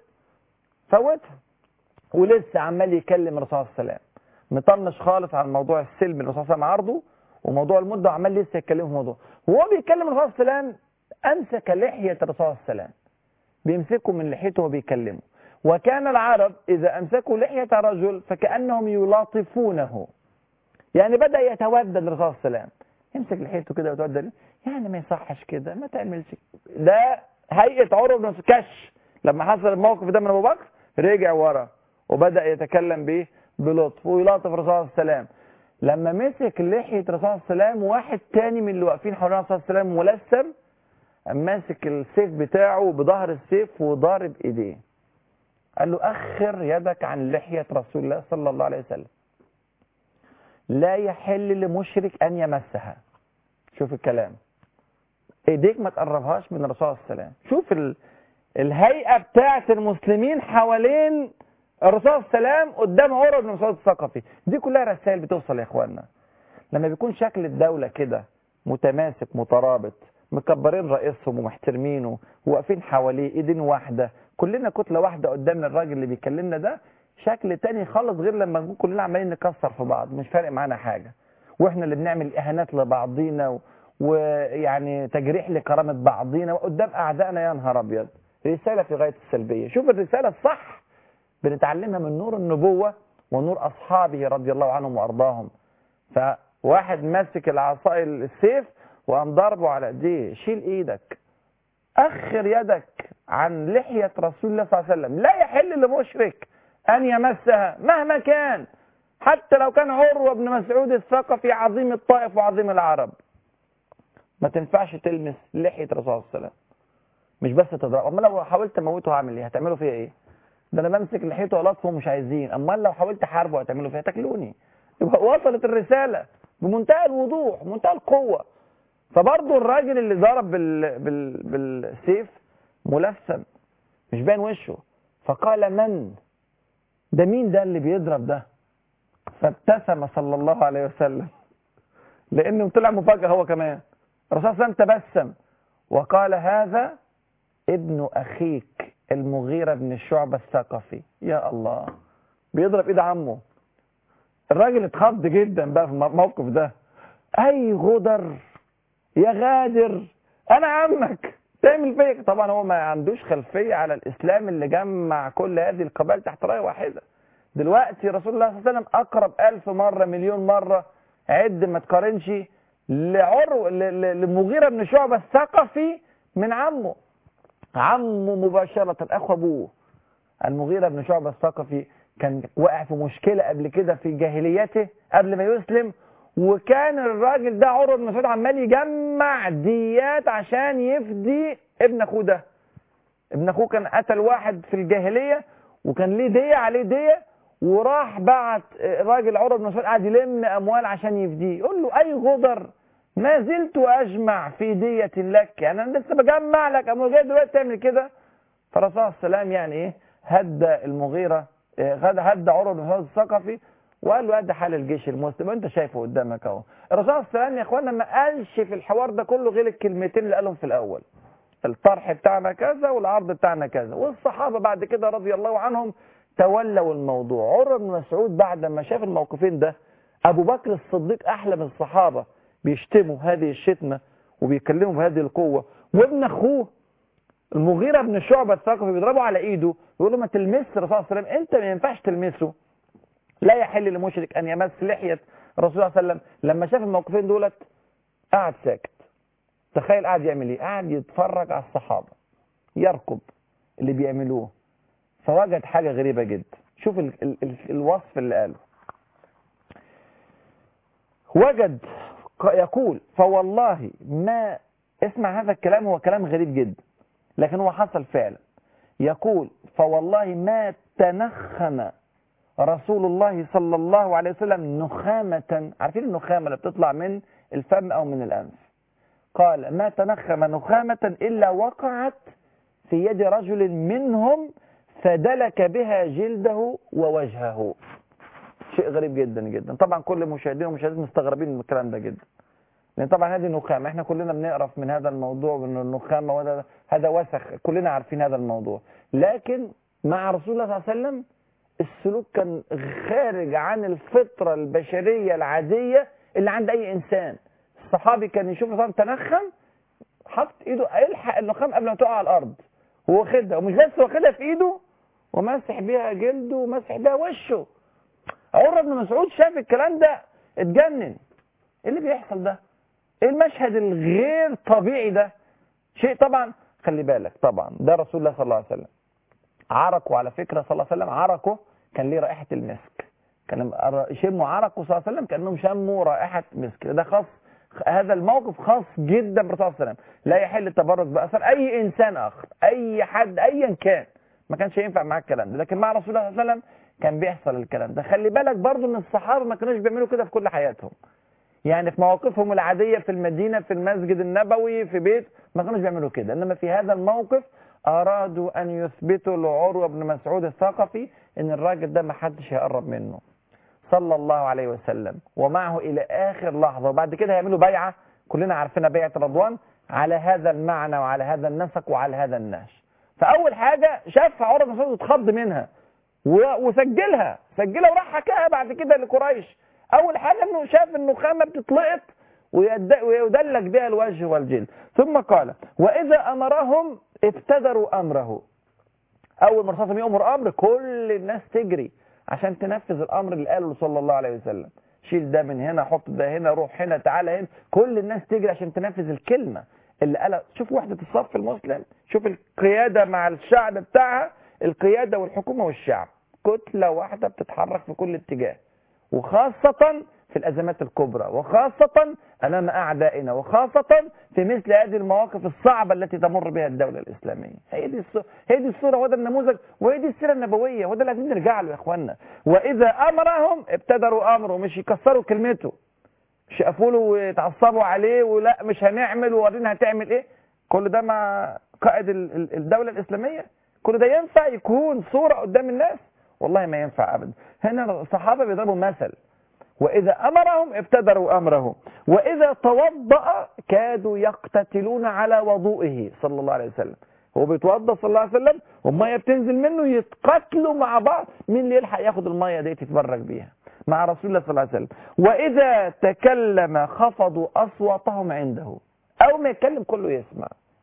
Speaker 2: ولسه عمال يكلم الرسول صلى الله عليه وسلم، مطنش خالص عن موضوع السلم اللي الرسول صلى الله عليه وسلم عرضه وموضوع المده، وعمال لسه يتكلم في الموضوع. وهو بيكلم الرسول صلى الله عليه وسلم امسك لحيه الرسول صلى الله عليه وسلم، بيمسكه من لحيته وبيكلمه. وكان العرب اذا امسكوا لحيه رجل فكانهم يلاطفونه، يعني بدا يتودد الرسول صلى الله عليه وسلم، يمسك لحيته كده ويتودد، يعني ما يصحش كده، ما تعملش ده. هيئه عروة بن كش لما حصل الموقف ده من ابو بكر رجع ورا وبدأ يتكلم بيه بلطف ويلاطف الرسول صلى الله عليه وسلم. لما مسك لحية الرسول صلى الله عليه وسلم، واحد تاني من اللي واقفين حوالين الرسول صلى الله عليه وسلم ملثم ماسك السيف بتاعه بظهر السيف وضارب ايديه، قال له اخر يدك عن لحية رسول الله صلى الله عليه وسلم، لا يحل لمشرك ان يمسها. شوف الكلام، ايديك ما تقربهاش من الرسول صلى الله عليه وسلم. شوف الهيئة بتاعة المسلمين حوالين الرسول صلى الله عليه وسلم قدام عروة بن مسعود الثقفي. دي كلها رسائل بتوصل يا اخواننا. لما بيكون شكل الدولة كده متماسك مترابط، مكبرين رئيسهم ومحترمينه وواقفين حواليه ايدين واحدة، كلنا كتلة واحدة قدام الراجل اللي بيكلمنا، ده شكل تاني خالص غير لما نكون كلنا عمالين نكسر في بعض، مش فارق معانا حاجة. واحنا اللي بنعمل اهانات لبعضينا ويعني تجريح لكرامه بعضينا قدام اعدائنا. يا نهار ابيض، رساله في غايه السلبيه. شوف الرساله الصح بنتعلمها من نور النبوه ونور اصحابه رضي الله عنهم وارضاهم. فواحد ماسك العصايه السيف وقام ضربه على ايديه، شيل ايدك، اخر يدك عن لحيه رسول الله صلى الله عليه وسلم. لا يحل لمشرك ان يمسها مهما كان، حتى لو كان عروة بن مسعود الثقفي عظيم الطائف وعظيم العرب. ما تنفعش تلمس لحيه رسول الله صلى الله عليه وسلم. مش بس تضرب، امال لو حاولت اموته هعمل ايه؟ هتعملوا فيا ايه؟ ده انا بمسك لحيته والطفه مش عايزين، امال لو حاولت احاربه هتعملوا فيها؟ تاكلوني. يبقى وصلت الرساله بمنتهى الوضوح ومنتهى القوه. فبرضه الراجل اللي ضرب بالسيف ملثم مش باين وشه، فقال من ده؟ مين ده اللي بيضرب ده؟ فابتسم صلى الله عليه وسلم لانه طلع مفاجاه هو كمان. الرسول صلى الله عليه وسلم تبسم وقال هذا ابن اخيك المغيرة بن شعبة الثقفي. يا الله، بيضرب ايد عمه. الراجل اتخض جدا بقى في الموقف ده. اي غدر يا غادر، انا عمك تعمل فيك. طبعا هو ما عندوش خلفيه على الاسلام اللي جمع كل هذه القبائل تحت رايه واحده. دلوقتي رسول الله صلى الله عليه وسلم اقرب 1000 مره مليون مره، عد ما تقارنش لمغيرة بن شعبة الثقفي من عمه مباشره اخو ابوه. المغيرة بن شعبة الثقفي كان واقع في مشكله قبل كده في جاهليته قبل ما يسلم، وكان الراجل ده عروة بن مسعود عمال يجمع ديات عشان يفدي ابن اخوه ده. ابن اخوه كان قتل واحد في الجاهليه وكان ليه ديه عليه ديه، وراح بعت الراجل عروة بن مسعود قاعد يلم اموال عشان يفديه. يقول له اي غدر، ما زلت اجمع في ديه لك، يعني انا لسه بجمع لك اموال، جاي دلوقتي تعمل كده؟ فالرسول صلى الله عليه وسلم يعني ايه، هدى المغيرة، هدى عروة بن مسعود الثقفي وقال له ادي حال الجيش المسلم وانت شايفه قدامك اهو. الرسول صلى الله عليه وسلم يا اخوانا ما قالش في الحوار ده كله غير الكلمتين اللي قالهم في الاول، الطرح بتاعنا كذا والعرض بتاعنا كذا. والصحابه بعد كده رضي الله عنهم تولوا الموضوع. عروة بن مسعود بعد ما شاف الموقفين ده، ابو بكر الصديق احلى من الصحابه بيشتموا هذه الشتمه وبيكلموا بهذه القوه، وابن اخوه المغيرة بن شعبة الثقفي بيضربه على ايده يقول له ما تلمس الرسول صلى الله عليه وسلم، انت ما ينفعش تلمسه، لا يحل لمشرك ان يمس لحيه الرسول صلى الله عليه وسلم. لما شاف الموقفين دولت قعد ساكت. تخيل قاعد يعمل ايه؟ قاعد يتفرج على الصحابه يركض اللي بيعملوه، فوجد حاجه غريبه جدا. شوف الوصف اللي قاله. وجد يقول فوالله ما، اسمع هذا الكلام، هو كلام غريب جدا لكن هو حصل فعلا. يقول فوالله ما تنخم رسول الله صلى الله عليه وسلم نخامة، عارفين النخامة اللي بتطلع من الفم أو من الأنف؟ قال ما تنخم نخامة إلا وقعت في يد رجل منهم فدلك بها جلده ووجهه. شيء غريب جدا جدا. طبعا كل مشاهدين ومشاهدات مستغربين من الكلام ده جدا، لأن طبعا هذه نخامة، احنا كلنا بنقرف من هذا الموضوع، من النخامة وهذا وسخ، كلنا عارفين هذا الموضوع. لكن مع رسول الله صلى الله عليه وسلم السلوك كان خارج عن الفطرة البشرية العادية اللي عند أي إنسان. الصحابي كان يشوف رسول تنخم، حط إيده يلحق النخام قبل ما تقع على الأرض، هو واخدها، ومش بس واخدها في إيده ومسح بيها جلده ومسح بيها وشه. عروة بن مسعود شاف الكلام ده اتجنن. إيه اللي بيحصل ده؟ إيه المشهد الغير طبيعي ده؟ شيء طبعا خلي بالك، طبعا ده رسول الله صلى الله عليه وسلم عرقه، على فكرة صلى الله عليه وسلم عرقه كان ليه رائحة المسك، كان يشموا عرقه صلى الله عليه وسلم كأنهم شموا رائحة مسك. ده خاص، هذا الموقف خاص جدا بالرسول صلى الله عليه وسلم. لا يحل التبرك بأثر أي إنسان آخر، أي حد أيا كان، ما كانش ينفع معاه الكلام ده. لكن مع رسول الله صلى الله عليه وسلم كان بيحصل الكلام ده. خلي بالك برضو ان الصحابة ما كانوش بيعملوا كده في كل حياتهم، يعني في مواقفهم العادية في المدينة في المسجد النبوي في بيت ما كانوش بيعملوا كده، انما في هذا الموقف ارادوا ان يثبتوا لعروة بن مسعود الثقفي ان الراجل ده ما حدش هيقرب منه صلى الله عليه وسلم، ومعه الى اخر لحظة. وبعد كده هيعملوا بيعة كلنا عارفينها، بيعة رضوان، على هذا المعنى وعلى هذا النسق وعلى هذا النهج. فاول حاجة شافها عروة بن مسعود اتخض منها وسجلها وراح حكاها بعد كده لقريش، اول حاجه انه شاف النخامه بتطلقت ويدلك بها الوجه والجلد. ثم قال واذا امرهم ابتدروا امره. اول ما الرسول يامر امر كل الناس تجري عشان تنفذ الامر اللي قاله صلى الله عليه وسلم. شيل ده من هنا، حط ده هنا، روح هنا، تعالى هنا، كل الناس تجري عشان تنفذ الكلمه اللي قالها. شوف وحده الصف المسلم، شوف القياده مع الشعب بتاعها، القياده والحكومه والشعب كتله واحده بتتحرك في كل اتجاه، وخاصه في الازمات الكبرى، وخاصه امام اعدائنا، وخاصه في مثل هذه المواقف الصعبه التي تمر بها الدوله الاسلاميه. هي دي الصوره، وده النموذج، وهي دي السيره النبويه، وده اللي عايزين نرجع له يا اخوانا. واذا امرهم ابتدروا امره، مش يكسروا كلمته، مش يقفوا له ويتعصبوا عليه ولا مش هنعمل وورينا هتعمل ايه. كل ده مع قائد الدوله الاسلاميه؟ كل ده ينفع يكون صوره قدام الناس؟ والله ما ينفع ابدا. هنا الصحابه بيضربوا مثل، وإذا أمرهم ابتدروا أمره، وإذا توضأ كادوا يقتتلون على وضوئه صلى الله عليه وسلم. هو بيتوضأ صلى الله عليه وسلم والمية بتنزل منه، يتقتلوا مع بعض مين اللي يلحق ياخد المية دي يتبرك بيها مع رسول الله صلى الله عليه وسلم. وإذا تكلم خفضوا أصواتهم عنده، أول ما يتكلم كله يسمع،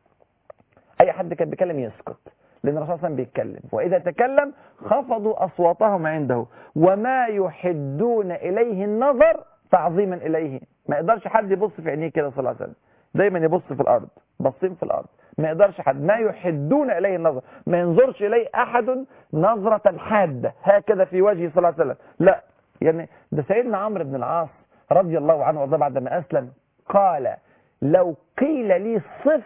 Speaker 2: أي حد كان بيتكلم يسكت لأن الرسول صلى الله عليه وسلم بيتكلم. وإذا تكلم خفضوا أصواتهم عنده وما يحدون إليه النظر تعظيما إليه. ما يقدرش حد يبص في عينيه كده صلى الله عليه وسلم، دايما يبص في الأرض، باصين في الأرض، ما يقدرش حد. ما يحدون إليه النظر، ما ينظرش إليه أحد نظرة حادة هكذا في وجهه صلى الله عليه وسلم، لا. يعني ده سيدنا عمرو بن العاص رضي الله عنه وارضاه بعد ما أسلم قال لو قيل لي صف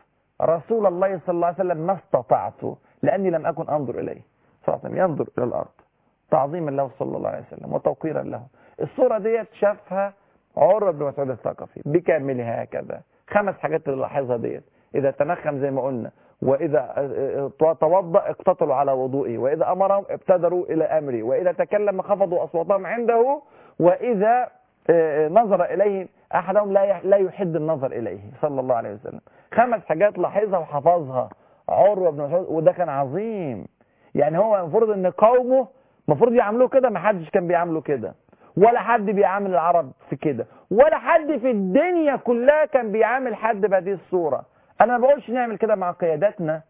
Speaker 2: رسول الله صلى الله عليه وسلم ما استطعت، لأني لم أكن أنظر إليه صلى الله عليه وسلم، ينظر إلى الأرض تعظيما له صلى الله عليه وسلم وتوقيرا له. الصورة ديت شافها عروة بن مسعود الثقفي بكاملها هكذا. 5 حاجات اللي لاحظها ديت: إذا تنخم زي ما قلنا، وإذا توضأ اقتتلوا على وضوئه، وإذا أمرهم ابتدروا إلى أمره، وإذا تكلم خفضوا أصواتهم عنده، وإذا نظر إليه أحدهم لا يحد النظر إليه صلى الله عليه وسلم. 5 حاجات لاحظها وحفظها عروة بن مسعود، وده كان عظيم. يعني هو المفروض ان قومه المفروض يعملوه كده، ما حدش كان بيعمله كده، ولا حد بيعامل العرب في كده، ولا حد في الدنيا كلها كان بيعامل حد بهذه الصورة. انا ما بقولش نعمل كده مع قياداتنا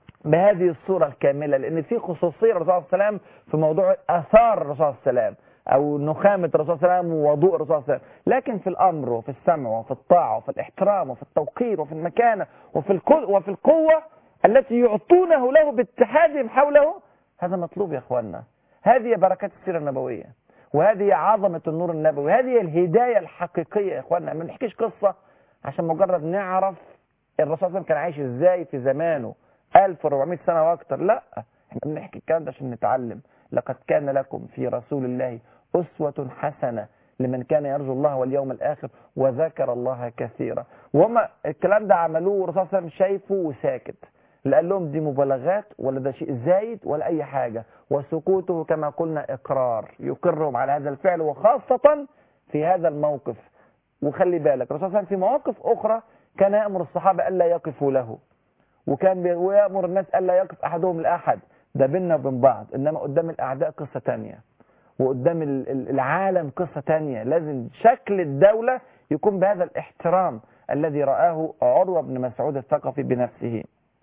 Speaker 2: بهذه الصورة الكاملة، لان في خصوصية الرسول صلى الله عليه وسلم في موضوع اثار الرسول صلى الله عليه وسلم او نخامة الرسول صلى الله عليه وسلم ووضوء الرسول صلى الله عليه وسلم، لكن في الامر وفي السمع وفي الطاعة وفي الاحترام وفي التوقير وفي المكانة وفي القوة التي يعطونه له باتحادهم حوله، هذا مطلوب يا اخواننا. هذه بركات السيرة النبوية، وهذه عظمة النور النبوي، هذه الهداية الحقيقية يا اخواننا. ما نحكيش قصة عشان مجرد نعرف الرسول صلى الله عليه وسلم كان عايش ازاي في زمانه 1400 سنة واكتر، لا، احنا بنحكي الكلام ده عشان نتعلم. لقد كان لكم في رسول الله أسوة حسنة لمن كان يرجو الله واليوم الآخر وذكر الله كثيرا. وهم الكلام ده عملوه والرسول صلى الله عليه وسلم شايفه وساكت، لا قال لهم دي مبالغات ولا ده شيء زايد ولا أي حاجة، وسكوته كما قلنا إقرار يقرهم على هذا الفعل، وخاصة في هذا الموقف. وخلي بالك الرسول صلى الله عليه وسلم في مواقف أخرى كان يأمر الصحابة ألا يقفوا له، وكان يأمر الناس ألا يقف أحدهم لأحد، ده بيننا وبين بعض. إنما قدام الأعداء قصة تانية، وقدام العالم قصة تانية. لازم شكل الدولة يكون بهذا الاحترام الذي رآه عروة بن مسعود الثقفي بنفسه.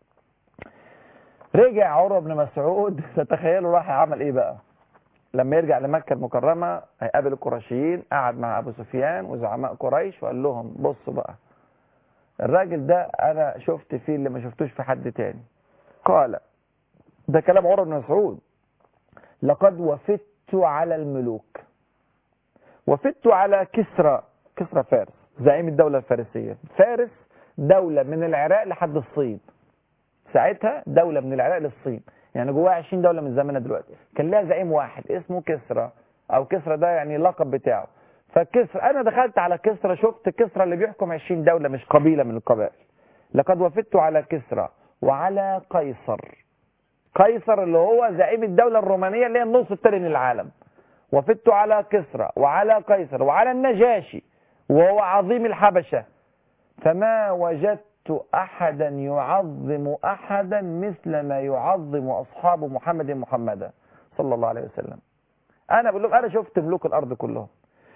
Speaker 2: رجع عروة بن مسعود، تتخيلوا راح يعمل ايه بقى لما يرجع لمكة المكرمة؟ هيقابل القرشيين، قعد مع أبو سفيان وزعماء قريش وقال لهم بصوا بقى، الراجل ده أنا شفت فيه اللي ما شفتوش في حد تاني. قال، ده كلام عروة بن مسعود: لقد وفدت على الملوك، وفدت على كسرى فارس، زعيم الدولة الفارسية. فارس دولة من العراق لحد الصين، ساعتها دولة من العراق للصين، يعني جواها 20 دولة من زماننا دلوقتي. كان لها زعيم واحد اسمه كسرى، او كسرى ده يعني اللقب بتاعه. فكسرى، انا دخلت على كسرى، شفت كسرى اللي بيحكم 20 دولة مش قبيلة من القبائل. لقد وفدت على كسرى وعلى قيصر. قيصر اللي هو زعيم الدولة الرومانية اللي هي النص الثاني من العالم. وفدت على كسرى وعلى قيصر وعلى النجاشي وهو عظيم الحبشة، فما وجدت أحدا يعظم أحدا مثل ما يعظم أصحاب محمدا صلى الله عليه وسلم. أنا بقول لهم أنا شفت ملوك الأرض كلهم،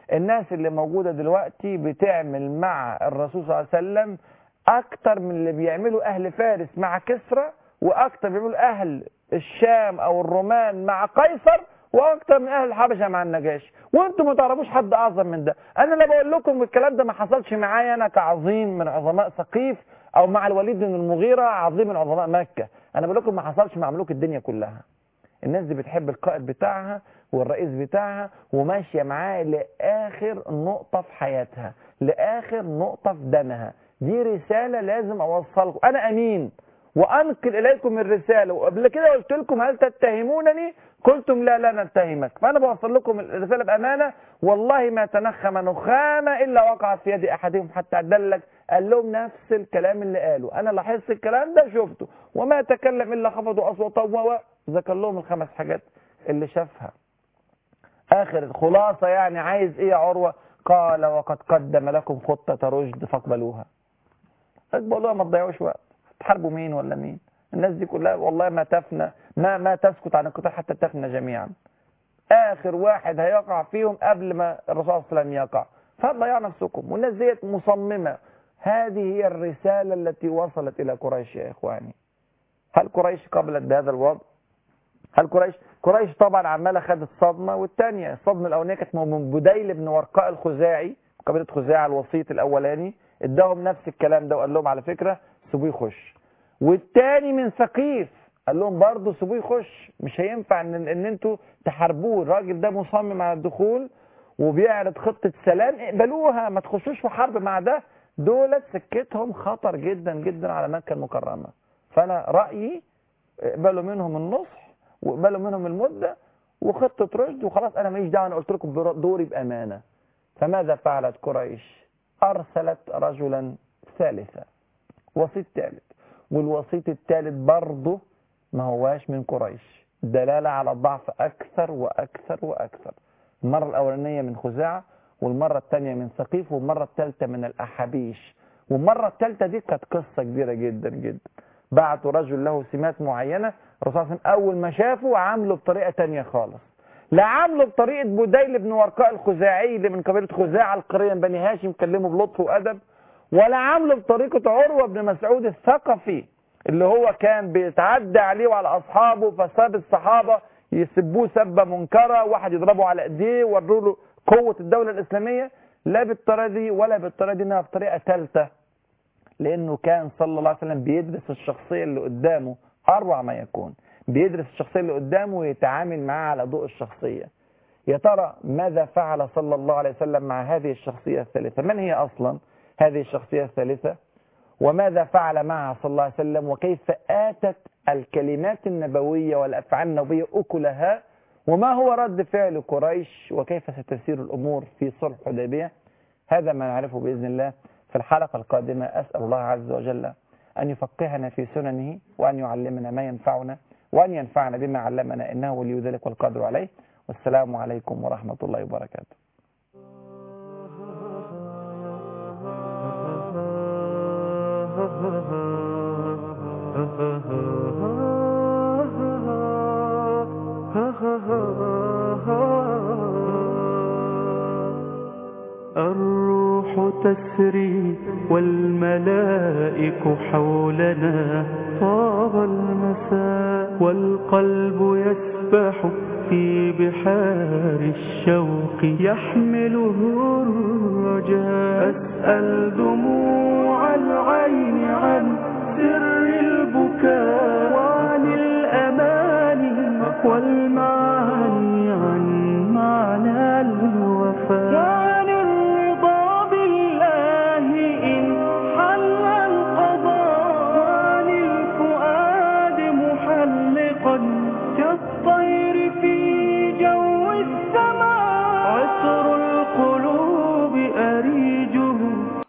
Speaker 2: الناس اللي موجودة دلوقتي بتعمل مع الرسول صلى الله عليه وسلم أكتر من اللي بيعملوا أهل فارس مع كسرى، وأكتر بيعملوا أهل الشام أو الرومان مع قيصر، وأكتر من أهل الحبشة مع النجاشي. وأنتم ما تعرفوش حد أعظم من ده. أنا لا بقول لكم الكلام ده ما حصلش معايا أنا كعظيم من عظماء ثقيف، أو مع الوليد بن المغيرة عظيم من عظماء مكة. أنا بقول لكم ما حصلش مع ملوك الدنيا كلها. الناس دي بتحب القائد بتاعها والرئيس بتاعها وماشية معاه لآخر نقطة في حياتها، لآخر نقطة في دمها. دي رسالة لازم أوصلكم. أنا أمين وأنقل إليكم الرسالة، وقبل كده قلت لكم هل تتهمونني؟ قلتم لا لا نتهمك. فأنا بوصل لكم الرسالة بأمانة. والله ما تنخم نخامة إلا وقعت في يد أحدهم حتى أدلك. قال لهم نفس الكلام اللي قاله. أنا لاحظت الكلام ده شفته، وما تكلم إلا خفضوا أصواتهم. ذكر لهم الخمس حاجات اللي شافها. آخر الخلاصة يعني عايز إيه يا عروة؟ قال وقد قدم لكم خطة رشد فاقبلوها. اقبلوها، ما تضيعوش وقت. تحاربوا مين ولا مين؟ الناس دي كلها والله ما تفنى، ما تسكت عن القتال حتى تفنى جميعا. آخر واحد هيقع فيهم قبل ما الرسول صلى الله عليه وسلم يقع. فضيعوا نفسكم. والناس ديت مصممة. هذه هي الرسالة التي وصلت إلى قريش يا إخواني. هل قريش قبلت بهذا الوضع؟ هل قريش طبعا عماله خدت صدمه، والثانيه الصدمه الاولانيه كانت من بديل بن ورقاء الخزاعي، قبيله خزاعه الوسيط الاولاني، اداهم نفس الكلام ده وقال لهم على فكره سيبوه يخش. والثاني من ثقيف قال لهم برضه سيبوه يخش، مش هينفع ان انتوا تحاربوه، الراجل ده مصمم على الدخول وبيعرض خطه سلام، اقبلوها، ما تخشوش في حرب مع ده. دولت سكتهم خطر جدا جدا على مكه المكرمه. فانا رايي اقبلوا منهم النصح واقبلوا منهم المدة وخطة رشد وخلاص. أنا ماليش دعوة، أنا قلت لكم دوري بأمانة. فماذا فعلت قريش؟ أرسلت رجلا ثالثا، وسيط ثالث، والوسيط الثالث برضه ما هواش من قريش، دلالة على الضعف أكثر وأكثر وأكثر. المرة الأولانية من خزاعة، والمرة الثانية من ثقيف، والمرة الثالثة من الأحابيش. والمرة الثالثة دي كانت قصة كبيرة جدا جدا. بعتوا رجل له سمات معينة، الرسول صلى الله عليه وسلم أول ما شافه عامله بطريقة تانية خالص. لا عامله بطريقة بديل بن ورقاء الخزاعي اللي من قبيلة خزاعة القرية بني هاشم، كلمه بلطف وأدب، ولا عامله بطريقة عروة بن مسعود الثقفي اللي هو كان بيتعدى عليه وعلى أصحابه، فساب الصحابة يسبوه سبة منكرة، واحد يضربه على إيديه ووروا له قوة الدولة الإسلامية. لا بالطريقة دي ولا بالطريقة دي، إنها بطريقة ثالثة، لأنه كان صلى الله عليه وسلم بيدرس الشخصية اللي قدامه أروع ما يكون. بيدرس الشخصية اللي قدامه ويتعامل معها على ضوء الشخصية. يا ترى ماذا فعل صلى الله عليه وسلم مع هذه الشخصية الثالثة؟ من هي أصلا هذه الشخصية الثالثة؟ وماذا فعل معها صلى الله عليه وسلم؟ وكيف آتت الكلمات النبوية والأفعال النبوية أكلها؟ وما هو رد فعل قريش؟ وكيف ستسير الأمور في صلح حديبية؟ هذا ما نعرفه بإذن الله في الحلقة القادمة. أسأل الله عز وجل أن يفقهنا في سننه، وأن يعلمنا ما ينفعنا، وأن ينفعنا بما علمنا، إنه ولي ذلك والقادر عليه. والسلام عليكم ورحمة الله وبركاته.
Speaker 1: الروح تسري والملائك حولنا، طاب المساء والقلب يسبح في بحار الشوق يحمله الرجاء. أسأل دموع العين عن سر البكاء، وعن الأماني والمعاني، عن معنى الوفاء، وعن الرضا بالله إن حل القضاء، وعن الفؤاد محلقا كالطير في جو السماء. عطر القلوب أريد